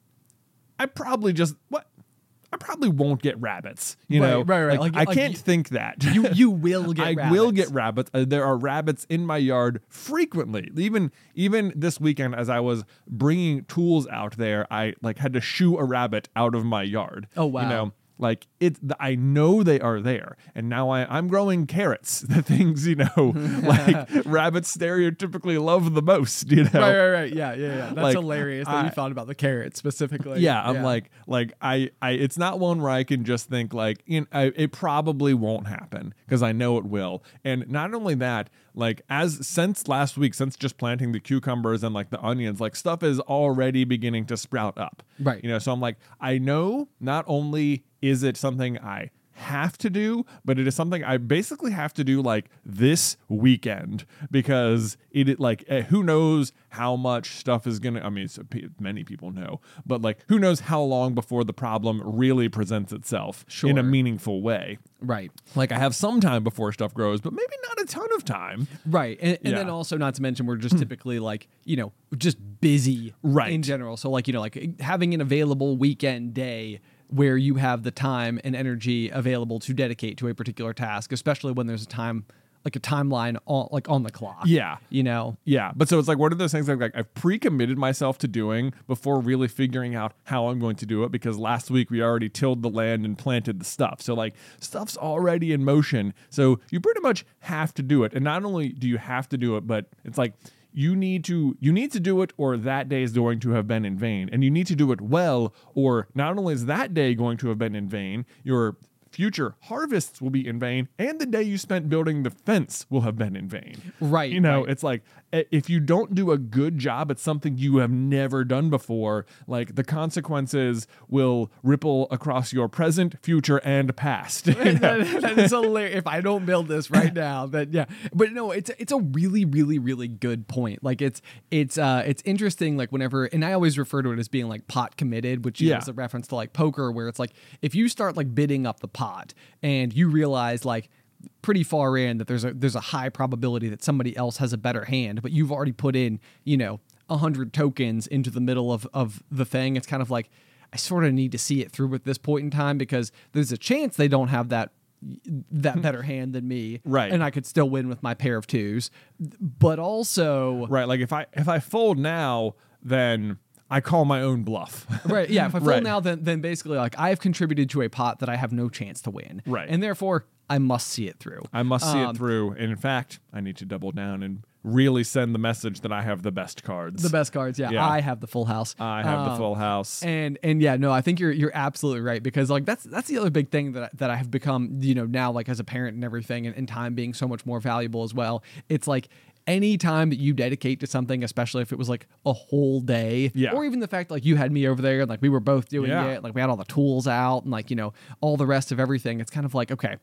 I probably just, what? I probably won't get rabbits, you Right, know. right, right. Like, Like- I like can't you- think that. You you will get I rabbits. will get rabbits. Uh, there are rabbits in my yard frequently. Even even this weekend, as I was bringing tools out there, I like had to shoo a rabbit out of my yard. Oh, wow. You know, like it. I know they are there, and now I I'm growing carrots. The things you know, like rabbits stereotypically love the most. You know, Right, right, right. Yeah, yeah, yeah. That's Like, hilarious that I- you thought about the carrot specifically. Yeah, I'm like, like I, I, it's not one where I can just think like, you know, I, it probably won't happen because I know it will. And not only that, like as since last week, since just planting the cucumbers and like the onions, like stuff is already beginning to sprout up. Right. You know, so I'm like, I know not only is it something I have to do, but it is something I basically have to do like this weekend because it like eh, who knows how much stuff is gonna. I mean, it's, many people know, but like who knows how long before the problem really presents itself in a Sure. meaningful way. Right. Like I have some time before stuff grows, but maybe not a ton of time. Right. And, and Yeah. then also not to mention we're just typically like, you know, just busy Right. in general. So like, you know, like having an available weekend day where you have the time and energy available to dedicate to a particular task, especially when there's a time like a timeline on like on the clock. Yeah. You know. Yeah, but so it's like one of those things like, like I've pre-committed myself to doing before really figuring out how I'm going to do it because last week we already tilled the land and planted the stuff. So like stuff's already in motion. So you pretty much have to do it. And not only do you have to do it, but it's like you need to you need to do it or that day is going to have been in vain. And you need to do it well or not only is that day going to have been in vain, your future harvests will be in vain, and the day you spent building the fence will have been in vain. Right, You know, right. it's like i- if you don't do a good job at something you have never done before, like the consequences will ripple across your present, future, and past. You know? that, that is hilarious. If I don't build this right now, then yeah. But no, it's it's a really, really, really good point. Like it's it's uh it's interesting. Like whenever, and I always refer to it as being like pot committed, which Yeah. is a reference to like poker, where it's like if you start like bidding up the pot and you realize like pretty far in that there's a there's a high probability that somebody else has a better hand, but you've already put in you know a hundred tokens into the middle of of the thing. It's kind of like I sort of need to see it through at this point in time because there's a chance they don't have that that better hand than me, Right. And I could still win with my pair of twos, but also Right. Like if I if I fold now, then I call my own bluff. Right. Yeah. If I fold Right. now, then then basically like I have contributed to a pot that I have no chance to win. Right. And therefore I must see it through. I must see Um, it through. And in fact, I need to double down and really send the message that I have the best cards. The best cards. Yeah. Yeah. I have the full house. I have the Um, full house. And and yeah, no, I think you're you're absolutely right because like that's that's the other big thing that I, that I have become, you know, now like as a parent and everything, and, and time being so much more valuable as well. It's like any time that you dedicate to something, especially if it was like a whole day, Yeah. or even the fact like you had me over there and like we were both doing Yeah. it, like we had all the tools out and like, you know, all the rest of everything. It's kind of like, okay,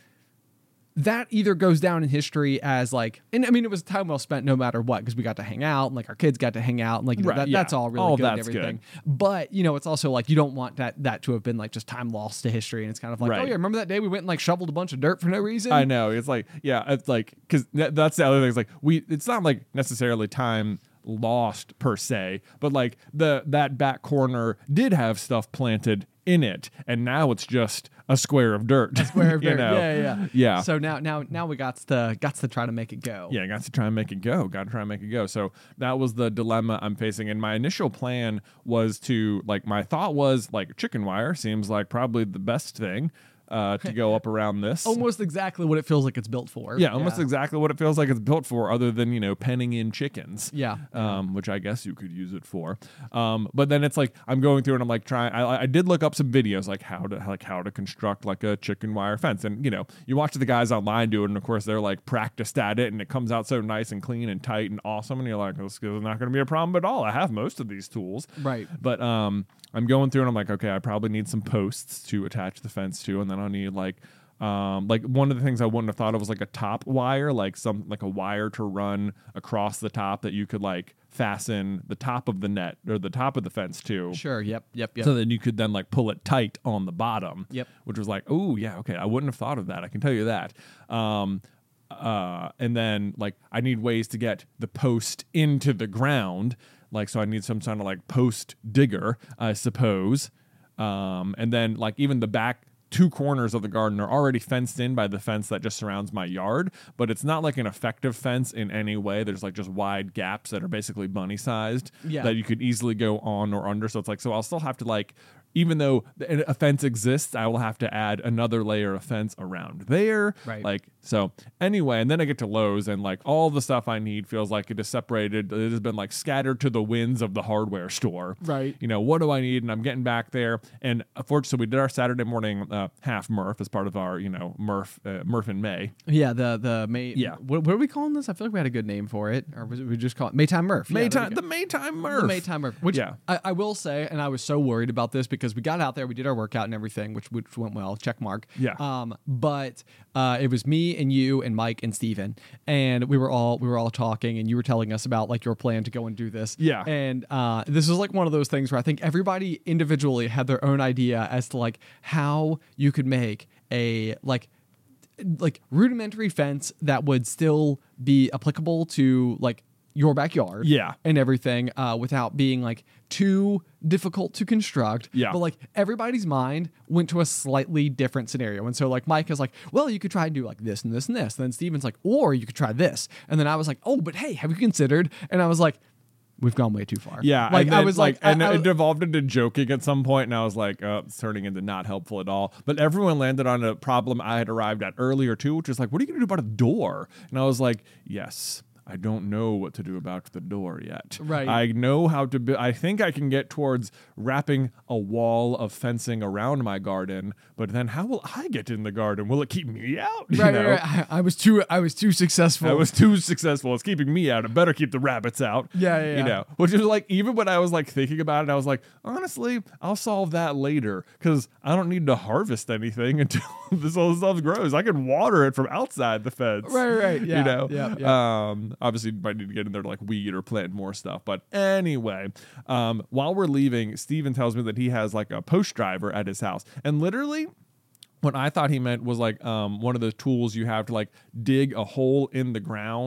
that either goes down in history as like, and I mean, it was time well spent no matter what, because we got to hang out and like our kids got to hang out and like, you know, Right, that, yeah. that's all really All good and that's everything. good. But, you know, it's also like, you don't want that, that to have been like just time lost to history. And it's kind of like, Right. oh yeah, remember that day we went and like shoveled a bunch of dirt for no reason? I know. It's like, yeah, it's like, because that's the other thing. It's like, we, it's not like necessarily time lost per se, but like the, that back corner did have stuff planted in it. And now it's just a square of dirt. A Square of dirt. Yeah, yeah, yeah. Yeah. So now, now, now we got to, got to try to make it go. Yeah, got to try and make it go. Got to try and make it go. So that was the dilemma I'm facing. And my initial plan was to, like, my thought was, like, chicken wire seems like probably the best thing uh, to go up around this. Almost exactly what it feels like it's built for. Yeah, almost exactly what it feels like it's built for, other than, you know, penning in chickens. Yeah. Um, which I guess you could use it for. Um, but then it's like I'm going through and I'm like trying. I, I did look up some videos like how to like how to construct like a chicken wire fence, and you know you watch the guys online do it, and of course they're like practiced at it, and it comes out so nice and clean and tight and awesome, and you're like, this is not going to be a problem at all. I have most of these tools. Right. But um, I'm going through and I'm like, okay, I probably need some posts to attach the fence to, and then I'll need like. Um, like one of the things I wouldn't have thought of was like a top wire, like some like a wire to run across the top that you could like fasten the top of the net or the top of the fence to. Sure. Yep. Yep. Yep. So then you could then like pull it tight on the bottom. Yep. Which was like, oh yeah, okay. I wouldn't have thought of that. I can tell you that. Um, uh, and then like I need ways to get the post into the ground. Like so, I need some kind of like post digger, I suppose. Um, and then like even the back. Two corners of the garden are already fenced in by the fence that just surrounds my yard, but it's not like an effective fence in any way. There's like just wide gaps that are basically bunny sized Yeah. that you could easily go on or under. So it's like, so I'll still have to like, even though a fence exists, I will have to add another layer of fence around there. Right. Like, so anyway, and then I get to Lowe's and like all the stuff I need feels like it is separated. It has been like scattered to the winds of the hardware store. Right. You know, what do I need? And I'm getting back there. And unfortunately, we did our Saturday morning uh, half Murph as part of our, you know, Murph, uh, Murph in May. Yeah, the the May. Yeah. What, what are we calling this? I feel like we had a good name for it, or was it we just call it Maytime Murph? Yeah, there Maytime, we the go. Maytime Murph. The Maytime Murph. Which Yeah. I, I will say, and I was so worried about this because we got out there, we did our workout and everything, which which went well. Check mark. Yeah. Um, but uh, it was me and you and Mike and Steven, and we were all we were all talking, and you were telling us about like your plan to go and do this. Yeah. And uh, this was like one of those things where I think everybody individually had their own idea as to like how you could make a like like rudimentary fence that would still be applicable to like your backyard Yeah. and everything uh, without being like too difficult to construct. Yeah. But like everybody's mind went to a slightly different scenario. And so like Mike is like, well, you could try and do like this and this and this. And then Steven's like, or you could try this. And then I was like, oh, but hey, have you considered? And I was like, we've gone way too far. Yeah, Like and I then, was like, and I, I, it devolved into joking at some point, and I was like, oh, it's turning into not helpful at all. But everyone landed on a problem I had arrived at earlier too, which is like, what are you going to do about a door? And I was like, yes. I don't know what to do about the door yet. Right. I know how to. Be, I think I can get towards wrapping a wall of fencing around my garden, but then how will I get in the garden? Will it keep me out? You right, know? right, right. I, I was too, I was too successful. I was too successful. It's keeping me out. It better keep the rabbits out. Yeah, yeah, You yeah. know, which is like, even when I was like thinking about it, I was like, honestly, I'll solve that later because I don't need to harvest anything until this all stuff grows. I can water it from outside the fence. Right, right. Yeah, You know, yeah, yeah. Um, obviously, you might need to get in there to like weed or plant more stuff. But anyway, um, while we're leaving, Steven tells me that he has like a post driver at his house, and literally, what I thought he meant was like um, one of the tools you have to like dig a hole in the ground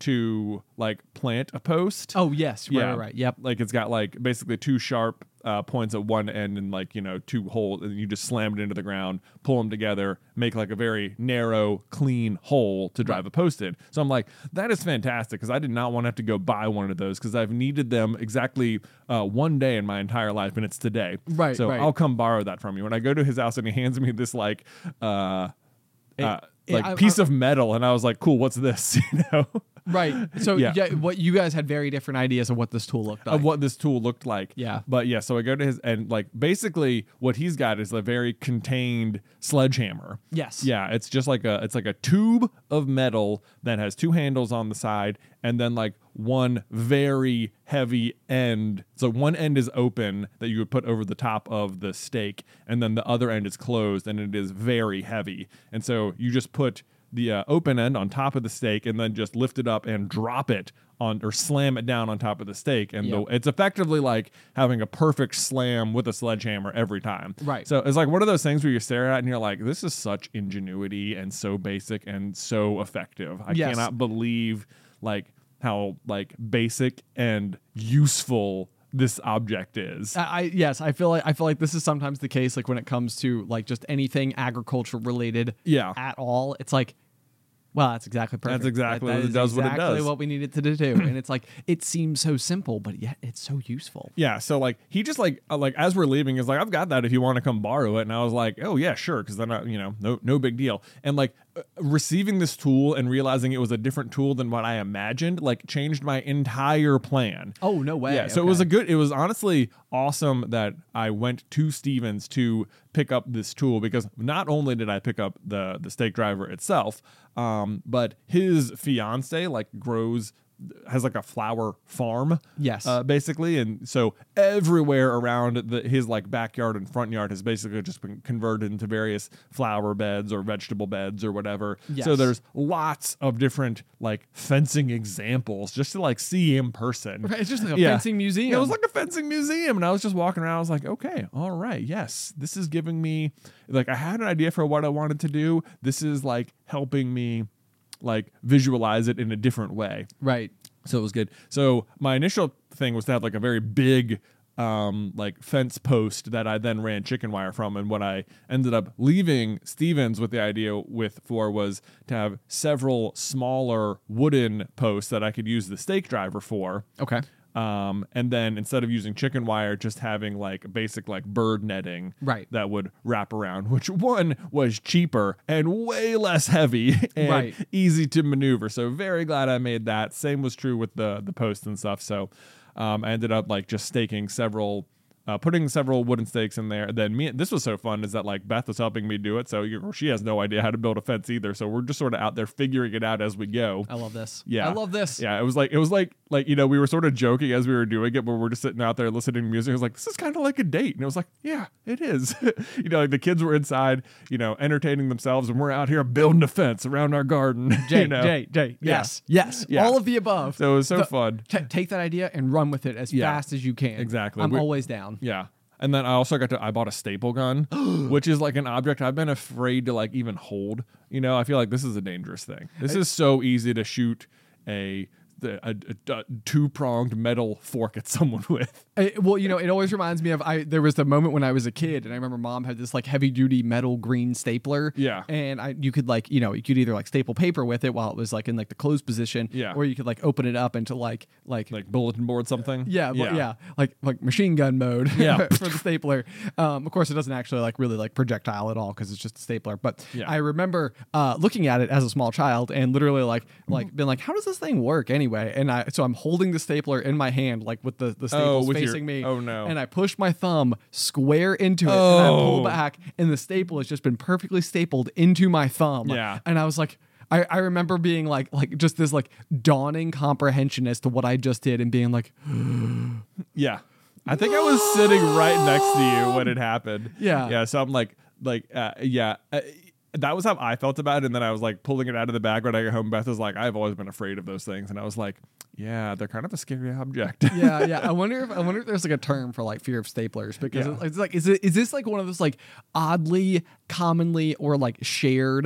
to like plant a post. Oh yes, right, yeah, right, right. Yep. Like it's got like basically two sharp uh, points at one end and like, you know, two holes, and you just slam it into the ground, pull them together, make like a very narrow, clean hole to drive a post in. So I'm like, that is fantastic, because I did not want to have to go buy one of those, because I've needed them exactly uh, one day in my entire life, and it's today. Right, So right. I'll come borrow that from you. When I go to his house and he hands me this like uh, It- uh it- like I- piece I- of metal, and I was like, cool, what's this? You know? Right. So Yeah. yeah. what you guys had very different ideas of what this tool looked like. Of what this tool looked like. Yeah. But yeah, so I go to his, and like basically what he's got is a very contained sledgehammer. Yes. Yeah, it's just like a it's like a tube of metal that has two handles on the side, and then like one very heavy end. So one end is open that you would put over the top of the stake, and then the other end is closed, and it is very heavy. And so you just put the uh, open end on top of the stake, and then just lift it up and drop it on, or slam it down on top of the stake, and Yep. the, it's effectively like having a perfect slam with a sledgehammer every time. Right. So it's like one of those things where you stare at and you're like, this is such ingenuity and so basic and so effective. I Yes. cannot believe like how like basic and useful this object is. I, I yes, I feel like I feel like this is sometimes the case, like when it comes to like just anything agriculture related, Yeah. at all. It's like, well, that's exactly perfect. That's exactly That- that what it is does what it exactly does. what we needed to do, and it's like it seems so simple, but yet it's so useful. Yeah, so like he just like uh, like as we're leaving is like, I've got that if you want to come borrow it, and I was like, oh yeah, sure, because then I, you know, no no big deal. And like uh, receiving this tool and realizing it was a different tool than what I imagined, like changed my entire plan. Oh no way! Yeah, so it was a Okay. good. It was honestly awesome that I went to Stevens to pick up this tool, because not only did I pick up the the stake driver itself, um, but his fiance like grows has like a flower farm. Yes. uh, basically, and so everywhere around the, his like backyard and front yard has basically just been converted into various flower beds or vegetable beds or whatever. Yes. So there's lots of different like fencing examples just to like see in person. Right, it's just like a Yeah. fencing museum. It was like a fencing museum, and I was just walking around. I was like, okay, all right, yes, this is giving me like I had an idea for what I wanted to do. This is like helping me like visualize it in a different way. right. So it was good. So my initial thing was to have like a very big um like fence post that I then ran chicken wire from, and what I ended up leaving Stevens with the idea with for was to have several smaller wooden posts that I could use the stake driver for. Okay. Um, and then instead of using chicken wire, just having like basic like bird netting Right. that would wrap around, which one was cheaper and way less heavy and Right. easy to maneuver. So very glad I made that. Same was true with the the posts and stuff. So um, I ended up like just staking several. Uh, putting several wooden stakes in there. Then me, this was so fun is that like Beth was helping me do it, so you, she has no idea how to build a fence either. So we're just sort of out there figuring it out as we go. I love this. Yeah, I love this. Yeah, it was like it was like like you know we were sort of joking as we were doing it, but we're just sitting out there listening to music. It was like, this is kind of like a date, and it was like, yeah, it is. You know, like the kids were inside, you know, entertaining themselves, and we're out here building a fence around our garden. Jay, you know? Jay, Jay. Yeah. Yes, yes. Yeah. All of the above. So it was so The- fun. Ta take that idea and run with it as Yeah. fast as you can. Exactly. I'm We- always down. Yeah. And then I also got to I bought a staple gun, which is like an object I've been afraid to like even hold. You know, I feel like this is a dangerous thing. This is so easy to shoot a the, a, a, a two-pronged metal fork at someone with. I- well, you know, it always reminds me of I. There was the moment when I was a kid, and I remember Mom had this like heavy-duty metal green stapler. Yeah. and I you could like you know you could either like staple paper with it while it was like in like the closed position. Yeah. or you could like open it up into like like. Like bulletin board something. yeah, yeah, yeah, like like machine gun mode. Yeah. for the stapler. Um, of course, it doesn't actually like really like projectile at all because it's just a stapler. But Yeah. I remember uh, looking at it as a small child and literally like like being like, how does this thing work anyway? And I so I'm holding the stapler in my hand like with the the staples with your- facing me. oh, no. And I push my thumb square into it and I pull Oh. back, and the staple has just been perfectly stapled into my thumb. Yeah. And I was like. I, I remember being like like just this like dawning comprehension as to what I just did and being like, Yeah. I think I was sitting right next to you when it happened. Yeah. Yeah. So I'm like, like, uh, yeah. Uh, that was how I felt about it. And then I was like pulling it out of the bag when I got home. Beth was like, I've always been afraid of those things. And I was like, yeah, they're kind of a scary object. yeah, yeah. I wonder if I wonder if there's like a term for like fear of staplers because Yeah. it's like is it is this like one of those like oddly commonly or like shared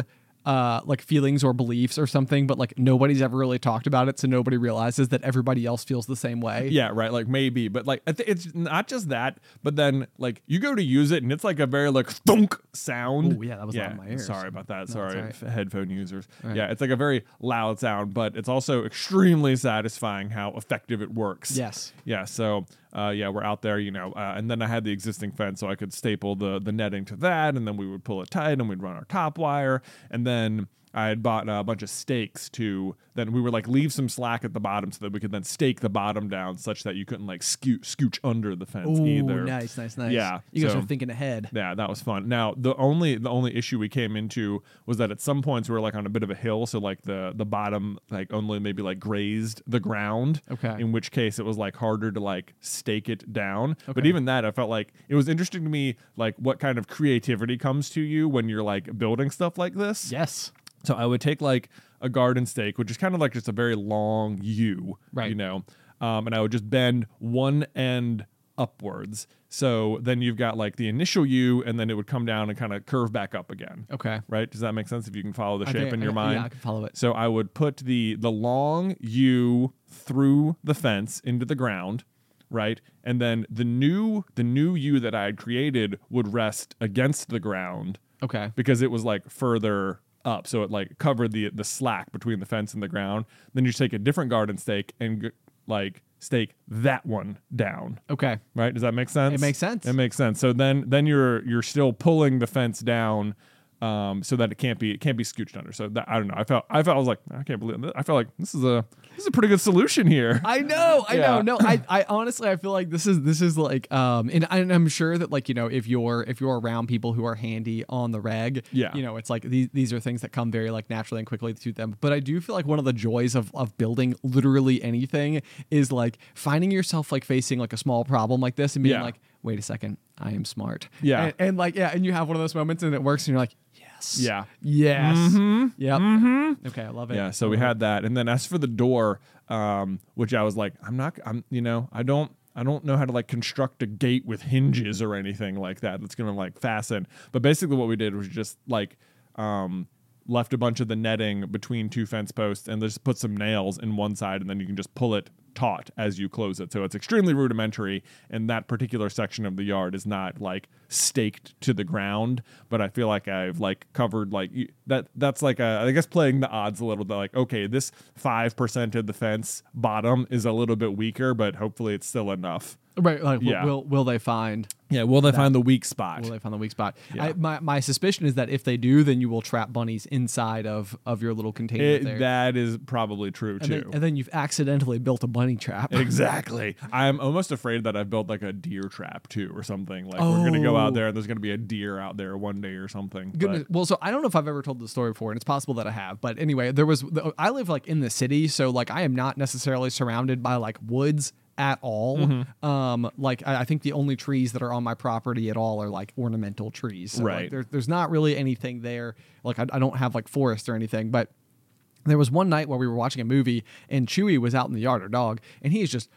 uh, like feelings or beliefs or something, but like nobody's ever really talked about it, so nobody realizes that everybody else feels the same way. Yeah, right. Like maybe, but like I th- it's not just that. But then like you go to use it, and it's like a very like thunk sound. Ooh, yeah, that was loud in my ears. Sorry about that. No, Sorry, it's f- headphone users. Right. Yeah, it's like a very loud sound, but it's also extremely satisfying how effective it works. Yes. Yeah. So. Uh, yeah, we're out there, you know, uh, and then I had the existing fence, so I could staple the the netting to that, and then we would pull it tight, and we'd run our top wire, and then I had bought uh, a bunch of stakes to. Then we would like leave some slack at the bottom so that we could then stake the bottom down, such that you couldn't like scoo- scooch under the fence Ooh, either. nice, nice, nice. Yeah, you guys so- are thinking ahead. Yeah, that was fun. Now the only the only issue we came into was that at some points we were like on a bit of a hill, so like the the bottom like only maybe like grazed the ground. Okay. In which case it was like harder to like stake it down. But Okay. even that, I felt like it was interesting to me, like what kind of creativity comes to you when you're like building stuff like this. Yes. So I would take like a garden stake, which is kind of like just a very long U, Right. you know, um, and I would just bend one end upwards. So then you've got like the initial U, and then it would come down and kind of curve back up again. Okay. Right? Does that make sense? If you can follow the I shape think- in I- your mind. Yeah, I can follow it. So I would put the the long U through the fence into the ground, right? And then the new the new U that I had created would rest against the ground Okay. because it was like further up, so it like covered the the slack between the fence and the ground. Then you take a different garden stake and g- like stake that one down. Okay. Right? Does that make sense? It makes sense. It makes sense. So then then you're you're still pulling the fence down. Um, so that it can't be it can't be scooched under. So that, I don't know. I felt I felt I was like I can't believe it. I felt like this is a this is a pretty good solution here. I know, I Yeah. know. No, I, I honestly, I feel like this is this is like, um, and, and I'm sure that like you know, if you're if you're around people who are handy on the reg, Yeah. you know, it's like these these are things that come very like naturally and quickly to them. But I do feel like one of the joys of of building literally anything is like finding yourself like facing like a small problem like this and being Yeah. like, wait a second, I am smart. Yeah. and, and like yeah, and you have one of those moments and it works, and you're like, yes, Yeah. yes, Mm-hmm. yep. Mm-hmm. Okay, I love it. Yeah, so we had that, and then as for the door, um, which I was like, I'm not, I'm, you know, I don't, I don't know how to like construct a gate with hinges or anything like that that's gonna like fasten. But basically, what we did was just like, um, left a bunch of the netting between two fence posts, and just put some nails in one side, and then you can just pull it taut as you close it. So it's extremely rudimentary, and that particular section of the yard is not like staked to the ground, but I feel like I've like covered like y- that that's like a, I guess playing the odds a little bit, like, okay, this five percent of the fence bottom is a little bit weaker, but hopefully it's still enough. Right, like will- Yeah. will will they find Yeah, will they find the weak spot? will they find the weak spot? Yeah. I, my my suspicion is that if they do, then you will trap bunnies inside of of your little container It- there, that is probably true and too. then, and then you've accidentally built a bunny trap. Exactly. I'm almost afraid that I've built like a deer trap too, or something. Like we're gonna go Oh. out there and there's gonna be a deer out there one day or something. but- Goodness. Well, so I don't know if I've ever told the story before, and it's possible that I have. But anyway, there was I live like in the city, so like I am not necessarily surrounded by like woods at all. Mm-hmm. Um, like I, I think the only trees that are on my property at all are like ornamental trees. So, like, Right. there, there's not really anything there. Like I, I don't have like forest or anything, but. There was one night where we were watching a movie and Chewie was out in the yard, our dog, and he is just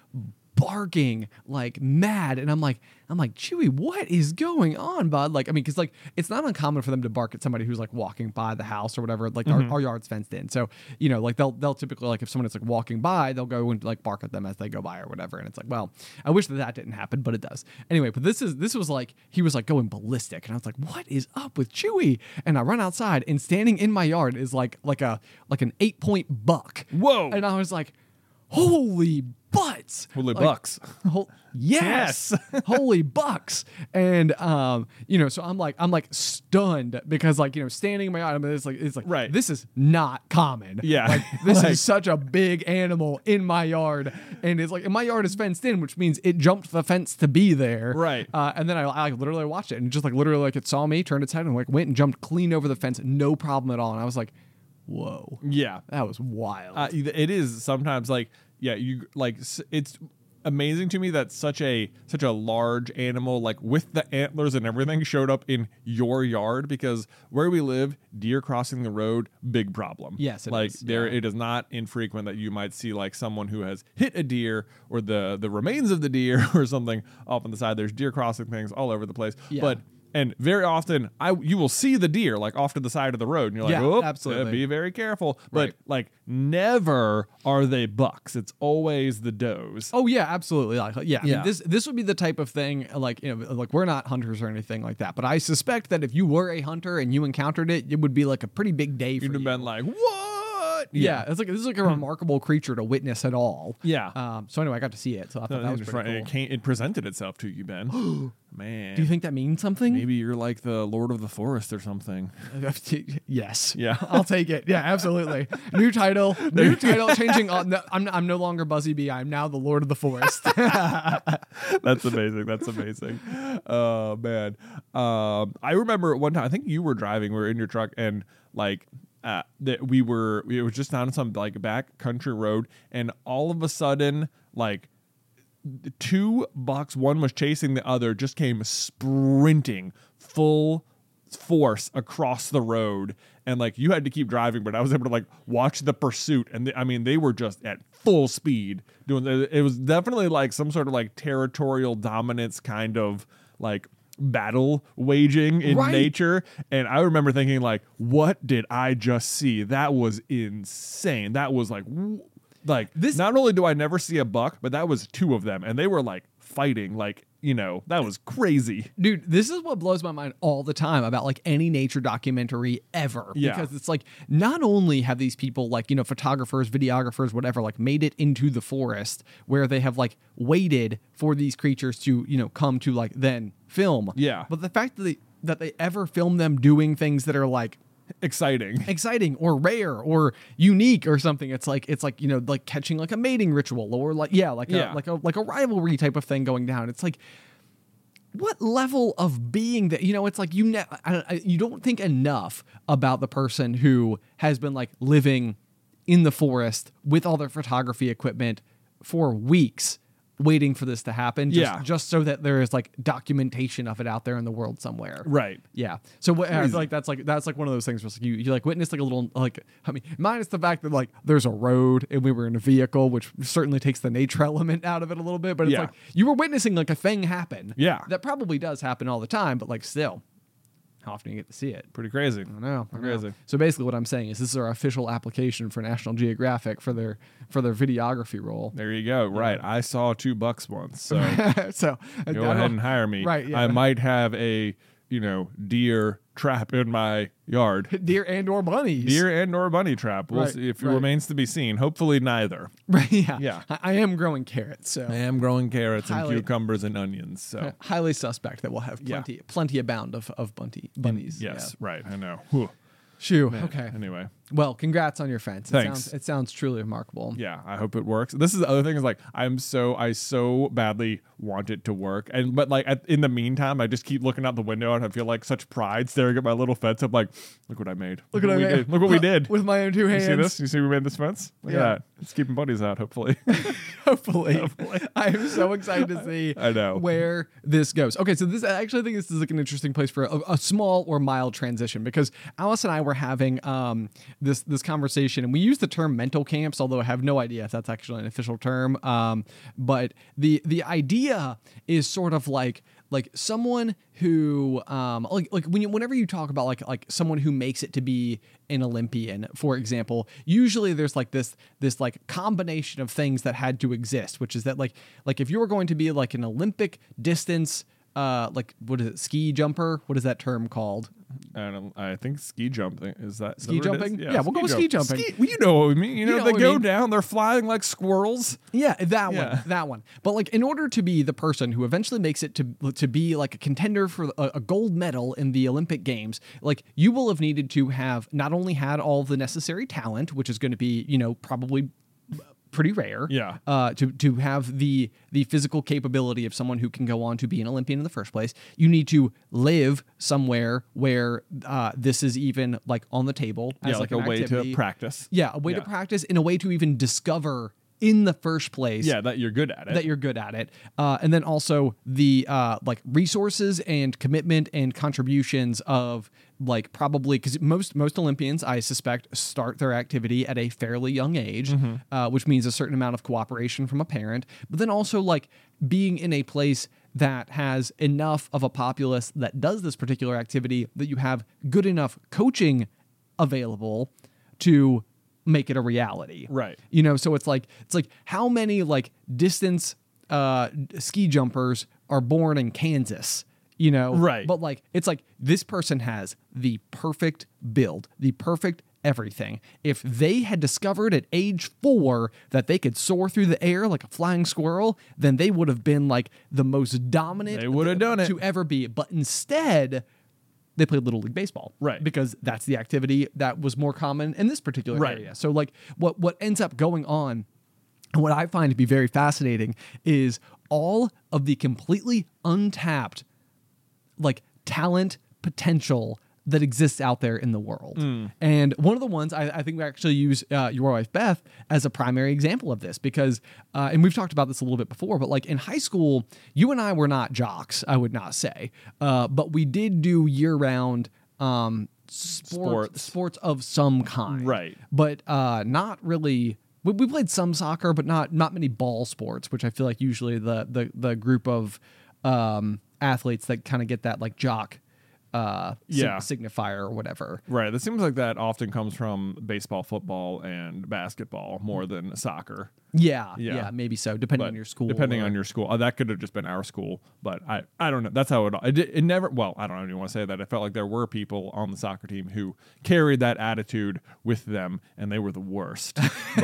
barking like mad. And I'm like, I'm like, Chewie, what is going on, bud? Like, I mean, because like it's not uncommon for them to bark at somebody who's like walking by the house or whatever. Like our, our yard's fenced in, so you know, like they'll they'll typically like if someone is like walking by, they'll go and like bark at them as they go by or whatever. And it's like, well, I wish that that didn't happen, but it does. Anyway, but this is this was like he was like going ballistic, and I was like, what is up with Chewie? And I run outside, and standing in my yard is like like a like an eight point buck. Whoa. And I was like, holy butts. Holy Like, bucks. Hol- yes, holy bucks. And um, you know, so I'm like, I'm like stunned because like you know, standing in my yard, I mean, it's like it's like Right. this is not common. Yeah. like this Like- is such a big animal in my yard, and it's like, and my yard is fenced in, which means it jumped the fence to be there. Right. Uh, and then I, I literally watched it, and just like literally like it saw me, turned its head, and like went and jumped clean over the fence, no problem at all. And I was like, whoa, Yeah. that was wild. Uh, it is sometimes like yeah you like s- it's amazing to me that such a such a large animal like with the antlers and everything showed up in your yard, because where we live, deer crossing the road, big problem. Yes, it like is, there yeah. it is not infrequent that you might see like someone who has hit a deer or the the remains of the deer or something off on the side. There's deer crossing things all over the place. Yeah. But And very often, I you will see the deer like off to the side of the road, and you're like, Yeah, "Oh, absolutely. be very careful." But Right. like, never are they bucks. It's always the does. Oh yeah, absolutely. Like yeah, I mean, Yeah. this this would be the type of thing like you know like we're not hunters or anything like that, but I suspect that if you were a hunter and you encountered it, it would be like a pretty big day for You'd have you. been like, "What?" yeah, it's like this is like a remarkable creature to witness at all. Yeah. Um. So anyway, I got to see it, so I thought that was it, pretty cool. came, it presented itself to you, Ben. Man, Do you think that means something? maybe you're like the Lord of the Forest or something? Yes. Yeah. I'll take it. Yeah, absolutely. New title. New title. Changing. All, no, I'm I'm no longer Buzzy Bee. I'm now the Lord of the Forest. That's amazing. That's amazing. Oh man. Um, I remember one time. I think you were driving. We were in your truck, and like uh, that we were. It was just on some like back country road, and all of a sudden, like two bucks. One was chasing the other. Just came sprinting full force across the road, and like you had to keep driving, but I was able to like watch the pursuit, and they, I mean they were just at full speed doing it. It was definitely like some sort of like territorial dominance kind of like battle waging in Right. nature. And I remember thinking like, what did I just see? That was insane. That was like w- like This- not only do I never see a buck, but that was two of them, and they were like fighting like, you know, that was crazy. Dude, this is what blows my mind all the time about like any nature documentary ever. Yeah. Because it's like not only have these people like, you know, photographers, videographers, whatever, like made it into the forest where they have like waited for these creatures to, you know, come to like then film. Yeah. But the fact that they that they ever film them doing things that are like Exciting. exciting or rare or unique or something. It's like it's like you know like catching like a mating ritual or like yeah like Yeah. a like a like a rivalry type of thing going down. It's like what level of being that you know it's like you ne- I, I, you don't think enough about the person who has been like living in the forest with all their photography equipment for weeks waiting for this to happen just, Yeah. just so that there is like documentation of it out there in the world somewhere. Right. Yeah. So what, I Crazy. feel like that's like that's like one of those things where it's like you you like witness like a little like I mean minus the fact that like there's a road and we were in a vehicle, which certainly takes the nature element out of it a little bit, but it's Yeah. like you were witnessing like a thing happen. Yeah. That probably does happen all the time, but like still, how often do you get to see it? Pretty crazy. I know. I know. Crazy. So basically, what I'm saying is this is our official application for National Geographic for their for their videography role. There you go. Right. I saw two bucks once. So so I go don't- ahead and hire me. Right. Yeah. I might have a, you know, deer trap in my yard. deer and or bunnies. Deer and or bunny trap. We'll Right, see if it right. remains to be seen. Hopefully neither. Right. Yeah. Yeah. I, I am growing carrots, so I am growing carrots and Highly- cucumbers and onions. So highly suspect that we'll have Yeah. plenty plenty abound of of bunty bunnies. yes, Yeah. right. I know. Whew. Shoo. Man, Okay. Anyway. Well, congrats on your fence. It Thanks. sounds it sounds truly remarkable. Yeah, I hope it works. This is the other thing is like I'm so I so badly want it to work, and but like at, in the meantime, I just keep looking out the window and I feel like such pride staring at my little fence. I'm like, look what I made. Look what I we made. did. Look what we did. With my own two You hands. see this? You see we made this fence? Look Yeah. at that. It's keeping buddies out. Hopefully. Hopefully. I am so excited to see I know. where this goes. Okay, so this I actually think this is like an interesting place for a, a small or mild transition because Alice and I were having um this this conversation and we use the term mental camps, although I have no idea if that's actually an official term. Um, but the the idea is sort of like like someone who um like like when you, whenever you talk about like like someone who makes it to be an Olympian, for example, usually there's like this this like combination of things that had to exist, which is that like like if you were going to be like an Olympic distance uh like what is it ski jumper, what is that term called? I don't. I think ski jumping is that Ski is that what it is? jumping? Yeah, we'll go with ski jumping. Ski- well, you know what we mean. You know, know they what I go mean. down. They're flying like squirrels. Yeah, that Yeah. one, that one. But like, in order to be the person who eventually makes it to to be like a contender for a, a gold medal in the Olympic Games, like you will have needed to have not only had all the necessary talent, which is going to be, you know, probably pretty rare. Yeah. Uh, to to have the the physical capability of someone who can go on to be an Olympian in the first place, you need to live somewhere where uh, this is even like on the table as Yeah, like, like, a an way activity. to practice. Yeah, a way to Yeah. practice and a way to even discover in the first place Yeah, that you're good at it. that you're good at it. Uh, and then also the uh, like resources and commitment and contributions of like probably because most most Olympians, I suspect, start their activity at a fairly young age, uh, which means a certain amount of cooperation from a parent. But then also like being in a place that has enough of a populace that does this particular activity that you have good enough coaching available to make it a reality. Right. You know, so it's like it's like how many like distance uh ski jumpers are born in Kansas, you know? Right. But like it's like this person has the perfect build, the perfect everything. If they had discovered at age four that they could soar through the air like a flying squirrel, then they would have been like the most dominant They would have done it. to ever be. But instead, they played Little League Baseball. Right. Because that's the activity that was more common in this particular Right. area. So like what what ends up going on, and what I find to be very fascinating, is all of the completely untapped like talent potential that exists out there in the world. Mm. And one of the ones I, I think we actually use uh, your wife Beth as a primary example of this because, uh, and we've talked about this a little bit before, but like in high school, you and I were not jocks, I would not say, uh, but we did do year-round um, sports, Sports. sports of some kind. Right. But uh, not really. We, we played some soccer, but not not many ball sports, which I feel like usually the the the group of um, athletes that kind of get that like jock uh sig- Yeah. signifier or whatever. Right. It seems like that often comes from baseball, football, and basketball more than soccer. Yeah, yeah, Yeah. maybe so, depending But on your school. Depending or- on your school. Uh, that could have just been our school, but I, I don't know. That's how it, it, did- it never, well, I don't even want to say that. I felt like there were people on the soccer team who carried that attitude with them, and they were the worst.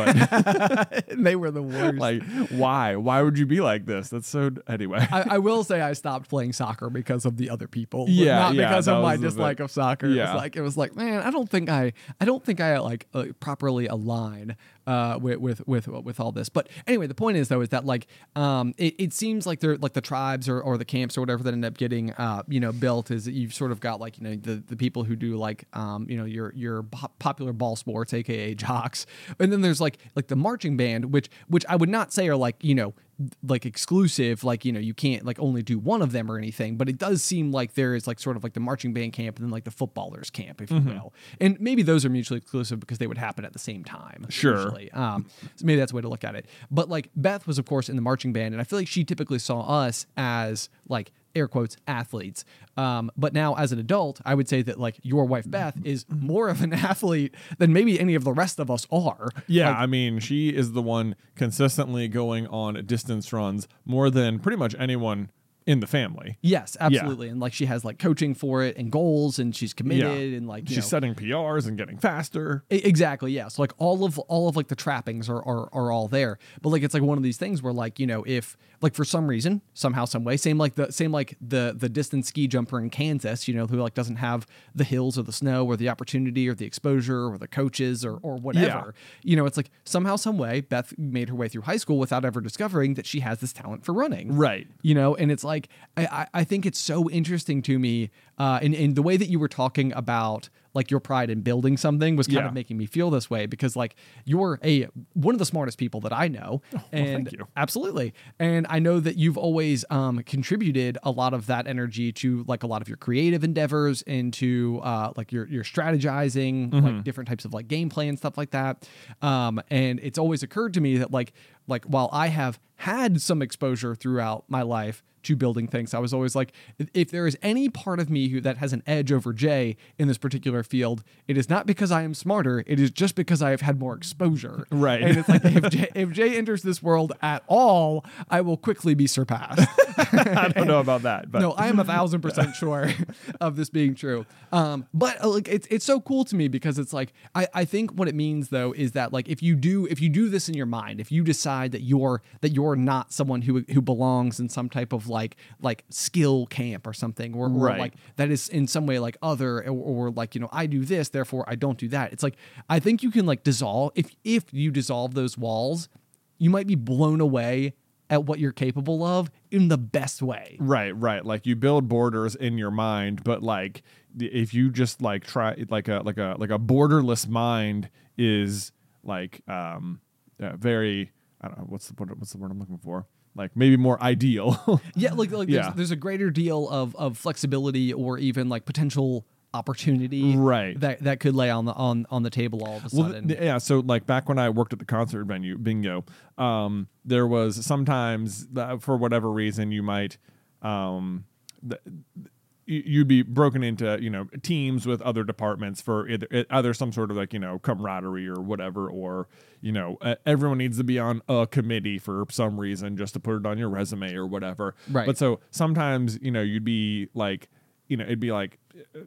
But they were the worst. like, why? Why would you be like this? That's so, anyway. I, I will say I stopped playing soccer because of the other people. Yeah, not yeah, because that of my was the dislike thing. of soccer. It Yeah. was like it was like, man, I don't think I, I don't think I like uh, properly align uh, with, with with with all this. But anyway, the point is though is that like um, it, it seems like they're like the tribes or, or the camps or whatever that end up getting uh, you know built is that you've sort of got like you know the, the people who do like um, you know your your po- popular ball sports, aka jocks, and then there's like like the marching band, which which I would not say are like you know. like exclusive, like, you know, you can't like only do one of them or anything, but it does seem like there is like sort of like the marching band camp and then like the footballers camp, if you will. And maybe those are mutually exclusive because they would happen at the same time. Sure. Usually. Um, so maybe that's a way to look at it. But like Beth was, of course, in the marching band, and I feel like she typically saw us as like air quotes athletes. Um, but now as an adult, I would say that like your wife Beth is more of an athlete than maybe any of the rest of us are. Yeah, Like, I mean, she is the one consistently going on distance runs more than pretty much anyone in the family. yes, absolutely. And like she has like coaching for it and goals, and she's committed and like you she's know, setting P Rs and getting faster. E- Exactly, yeah. So like all of all of like the trappings are, are are all there. But like it's like one of these things where like, you know, if like for some reason, somehow, some way, same like the same like the the distance ski jumper in Kansas, you know, who like doesn't have the hills or the snow or the opportunity or the exposure or the coaches or or whatever. You know, it's like somehow, some way, Beth made her way through high school without ever discovering that she has this talent for running. Right. You know, and it's like I, I, I think it's so interesting to me, uh, and, and the way that you were talking about like your pride in building something was kind Yeah. of making me feel this way because like you're a one of the smartest people that I know, and thank you. absolutely, and I know that you've always um, contributed a lot of that energy to like a lot of your creative endeavors, into uh, like your your strategizing, Mm-hmm. like different types of like gameplay and stuff like that. Um, and it's always occurred to me that like like while I have had some exposure throughout my life to building things, I was always like, if- if there is any part of me who that has an edge over Jay in this particular field, it is not because I am smarter. It is just because I have had more exposure. Right. And it's like if Jay, if Jay enters this world at all, I will quickly be surpassed. I don't know about that, but No, I am a thousand percent sure of this being true. Um, but uh, like it's it's so cool to me because it's like I, I think what it means though is that like if you do if you do this in your mind, if you decide that you're that you're not someone who who belongs in some type of like like skill camp or something, or, or Right. like that is in some way like other, or, or like you know I do this, therefore I don't do that. It's like I think you can like dissolve if if you dissolve those walls, you might be blown away at what you're capable of in the best way. Right, right. Like you build borders in your mind, but like the- if you just like try like a like a like a borderless mind is like um uh, very I don't know what's the what's the word I'm looking for? Like maybe more ideal. Yeah, like like Yeah. there's, there's a greater deal of of flexibility or even like potential opportunity Right. that that could lay on the on on the table all of a Well, sudden. th- yeah. So, like back when I worked at the concert venue, Bingo, um, there was sometimes that for whatever reason you might um, the, you'd be broken into, you know, teams with other departments for either, either some sort of like, you know, camaraderie or whatever, or, you know, uh, everyone needs to be on a committee for some reason just to put it on your resume or whatever. Right. But so sometimes, you know, you'd be like, you know, it'd be like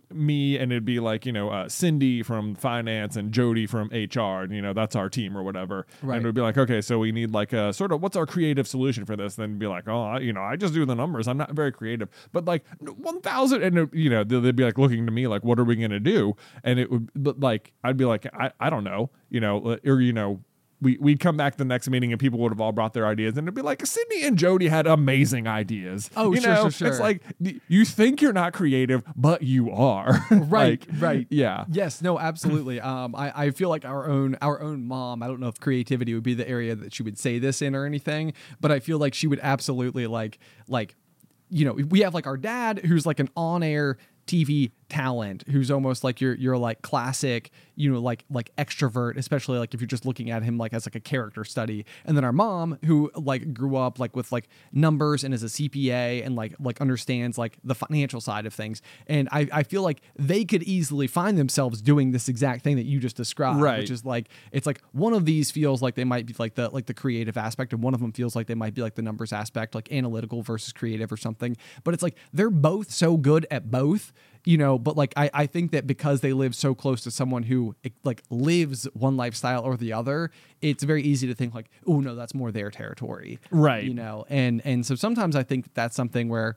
me and it'd be like, you know, uh, Cindy from finance and Jody from H R, and, you know, that's our team or whatever. Right. And it would be like, okay, so we need like a sort of, what's our creative solution for this? Then be like, oh, I, you know, I just do the numbers. I'm not very creative, but like one thousand, and it, you know, they'd be like looking to me like, what are we going to do? And it would, but like, I'd be like, I, I don't know, you know, or, you know, we, we'd come back to the next meeting and people would have all brought their ideas, and it'd be like, Sydney and Jody had amazing ideas. Oh, you sure, know? sure, sure. It's like, you think you're not creative, but you are. Right, like, right. Yeah. Yes, no, absolutely. um, I, I feel like our own our own mom, I don't know if creativity would be the area that she would say this in or anything, but I feel like she would absolutely like, like, you know, we have like our dad who's like an on-air T V talent, who's almost like your your like classic, you know, like like extrovert, especially like if you're just looking at him like as like a character study. And then our mom, who like grew up like with like numbers and is a C P A and like like understands like the financial side of things. And I, I feel like they could easily find themselves doing this exact thing that you just described, Right. which is like, it's like one of these feels like they might be like the like the creative aspect, and one of them feels like they might be like the numbers aspect, like analytical versus creative or something. But it's like they're both so good at both, you know, but like I, I think that because they live so close to someone who like lives one lifestyle or the other, it's very easy to think like, oh no, that's more their territory. Right. You know, and and so sometimes I think that's something where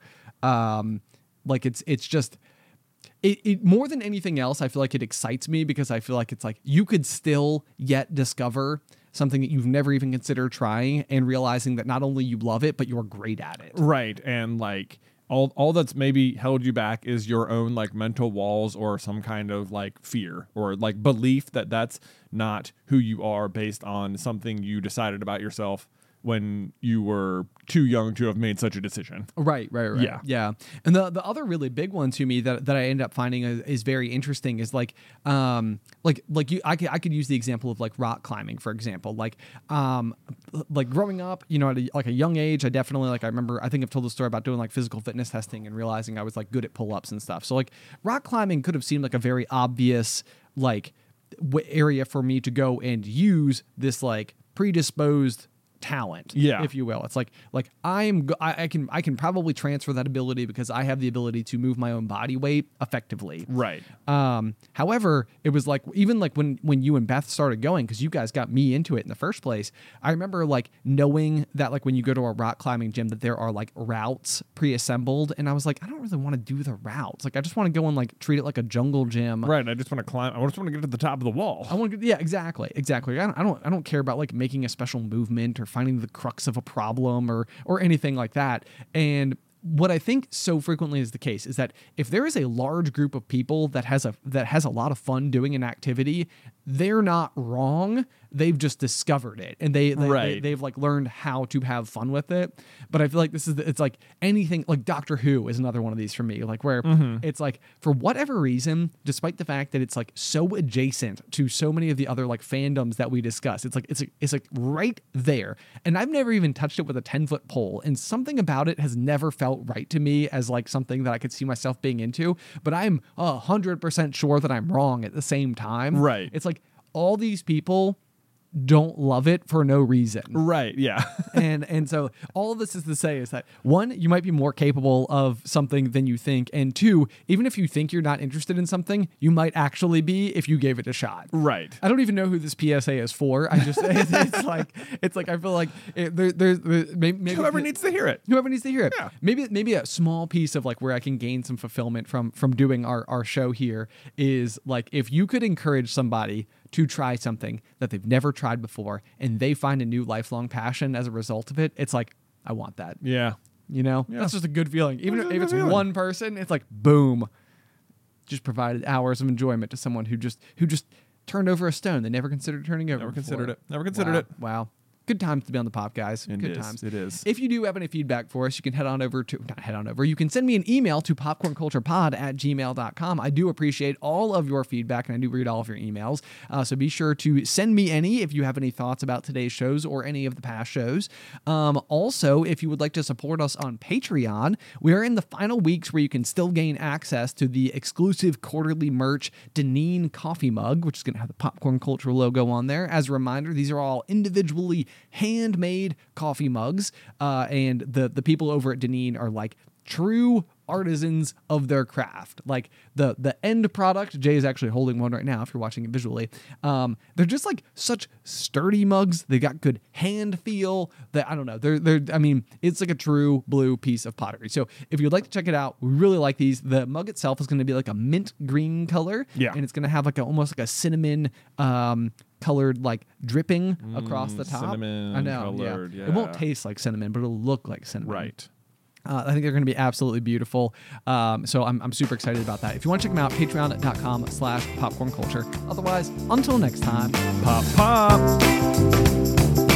um like it's it's just It, it more than anything else, I feel like it excites me because I feel like it's like you could still yet discover something that you've never even considered trying, and realizing that not only you love it, but you're great at it. Right. And like all all that's maybe held you back is your own like mental walls or some kind of like fear or like belief that that's not who you are based on something you decided about yourself when you were too young to have made such a decision. Right, right, right. Yeah. Yeah. And the the other really big one to me that, that I end up finding is, is very interesting is like um like like you I could I could use the example of like rock climbing, for example. Like um like growing up, you know, at a, like a young age, I definitely like I remember I think I've told the story about doing like physical fitness testing and realizing I was like good at pull-ups and stuff. So like rock climbing could have seemed like a very obvious like w- area for me to go and use this like predisposed talent, Yeah. if you will. It's like like I'm go- I, I can I can probably transfer that ability because I have the ability to move my own body weight effectively. Right. Um, however, it was like even like when when you and Beth started going, because you guys got me into it in the first place. I remember like knowing that like when you go to a rock climbing gym that there are like routes pre-assembled, and I was like, I don't really want to do the routes. Like I just want to go and like treat it like a jungle gym. Right. I just want to climb. I just want to get to the top of the wall. I want to, yeah, exactly, exactly. I don't, I don't, I don't care about like making a special movement or finding the crux of a problem or or anything like that. And what I think so frequently is the case is that if there is a large group of people that has a that has a lot of fun doing an activity, they're not wrong. They've just discovered it, and they, they, Right. they they've like learned how to have fun with it. But I feel like this is the, it's like anything like Doctor Who is another one of these for me, like where Mm-hmm. it's like for whatever reason, despite the fact that it's like so adjacent to so many of the other like fandoms that we discuss, it's like it's like, it's like right there, and I've never even touched it with a ten foot pole, and something about it has never felt right to me as like something that I could see myself being into. But I'm a hundred percent sure that I'm wrong at the same time. Right. It's like all these people don't love it for no reason. Right. Yeah. and and so all of this is to say is that one, you might be more capable of something than you think, and two, even if you think you're not interested in something, you might actually be if you gave it a shot. Right. I don't even know who this P S A is for. I just it's, it's like it's like I feel like it, there, there's there, maybe, maybe Whoever needs to hear it. whoever needs to hear it. Yeah. Maybe maybe a small piece of like where I can gain some fulfillment from from doing our our show here is like if you could encourage somebody to try something that they've never tried before and they find a new lifelong passion as a result of it, it's like, I want that. Yeah. You know? Yeah. That's just a good feeling. Even That's if, a if good it's feeling. one person, it's like, boom. Just provided hours of enjoyment to someone who just who just turned over a stone they never considered turning over Never before. considered it. Never considered Wow. it. Wow. good times to be on the pop, guys. It good is. times. It is. If you do have any feedback for us, you can head on over to, not head on over, you can send me an email to popcornculturepod at gmail dot com. I do appreciate all of your feedback, and I do read all of your emails. Uh, so be sure to send me any if you have any thoughts about today's shows or any of the past shows. Um, also, if you would like to support us on Patreon, we are in the final weeks where you can still gain access to the exclusive quarterly merch Deneen coffee mug, which is going to have the Popcorn Culture logo on there. As a reminder, these are all individually handmade coffee mugs, uh, and the the people over at Deneen are like true artisans of their craft. Like the the end product, Jay is actually holding one right now if you're watching it visually. Um, they're just like such sturdy mugs. They got good hand feel. That I don't know. They're they're I mean, it's like a true blue piece of pottery. So if you'd like to check it out, we really like these. The mug itself is going to be like a mint green color. Yeah. And it's going to have like a almost like a cinnamon um colored like dripping across the top. cinnamon I know. colored, It won't yeah. taste like cinnamon, but it'll look like cinnamon. Right. Uh, I think they're going to be absolutely beautiful. Um, so I'm, I'm super excited about that. If you want to check them out, patreon.com slash popcorn culture. Otherwise, until next time. Pop, pop.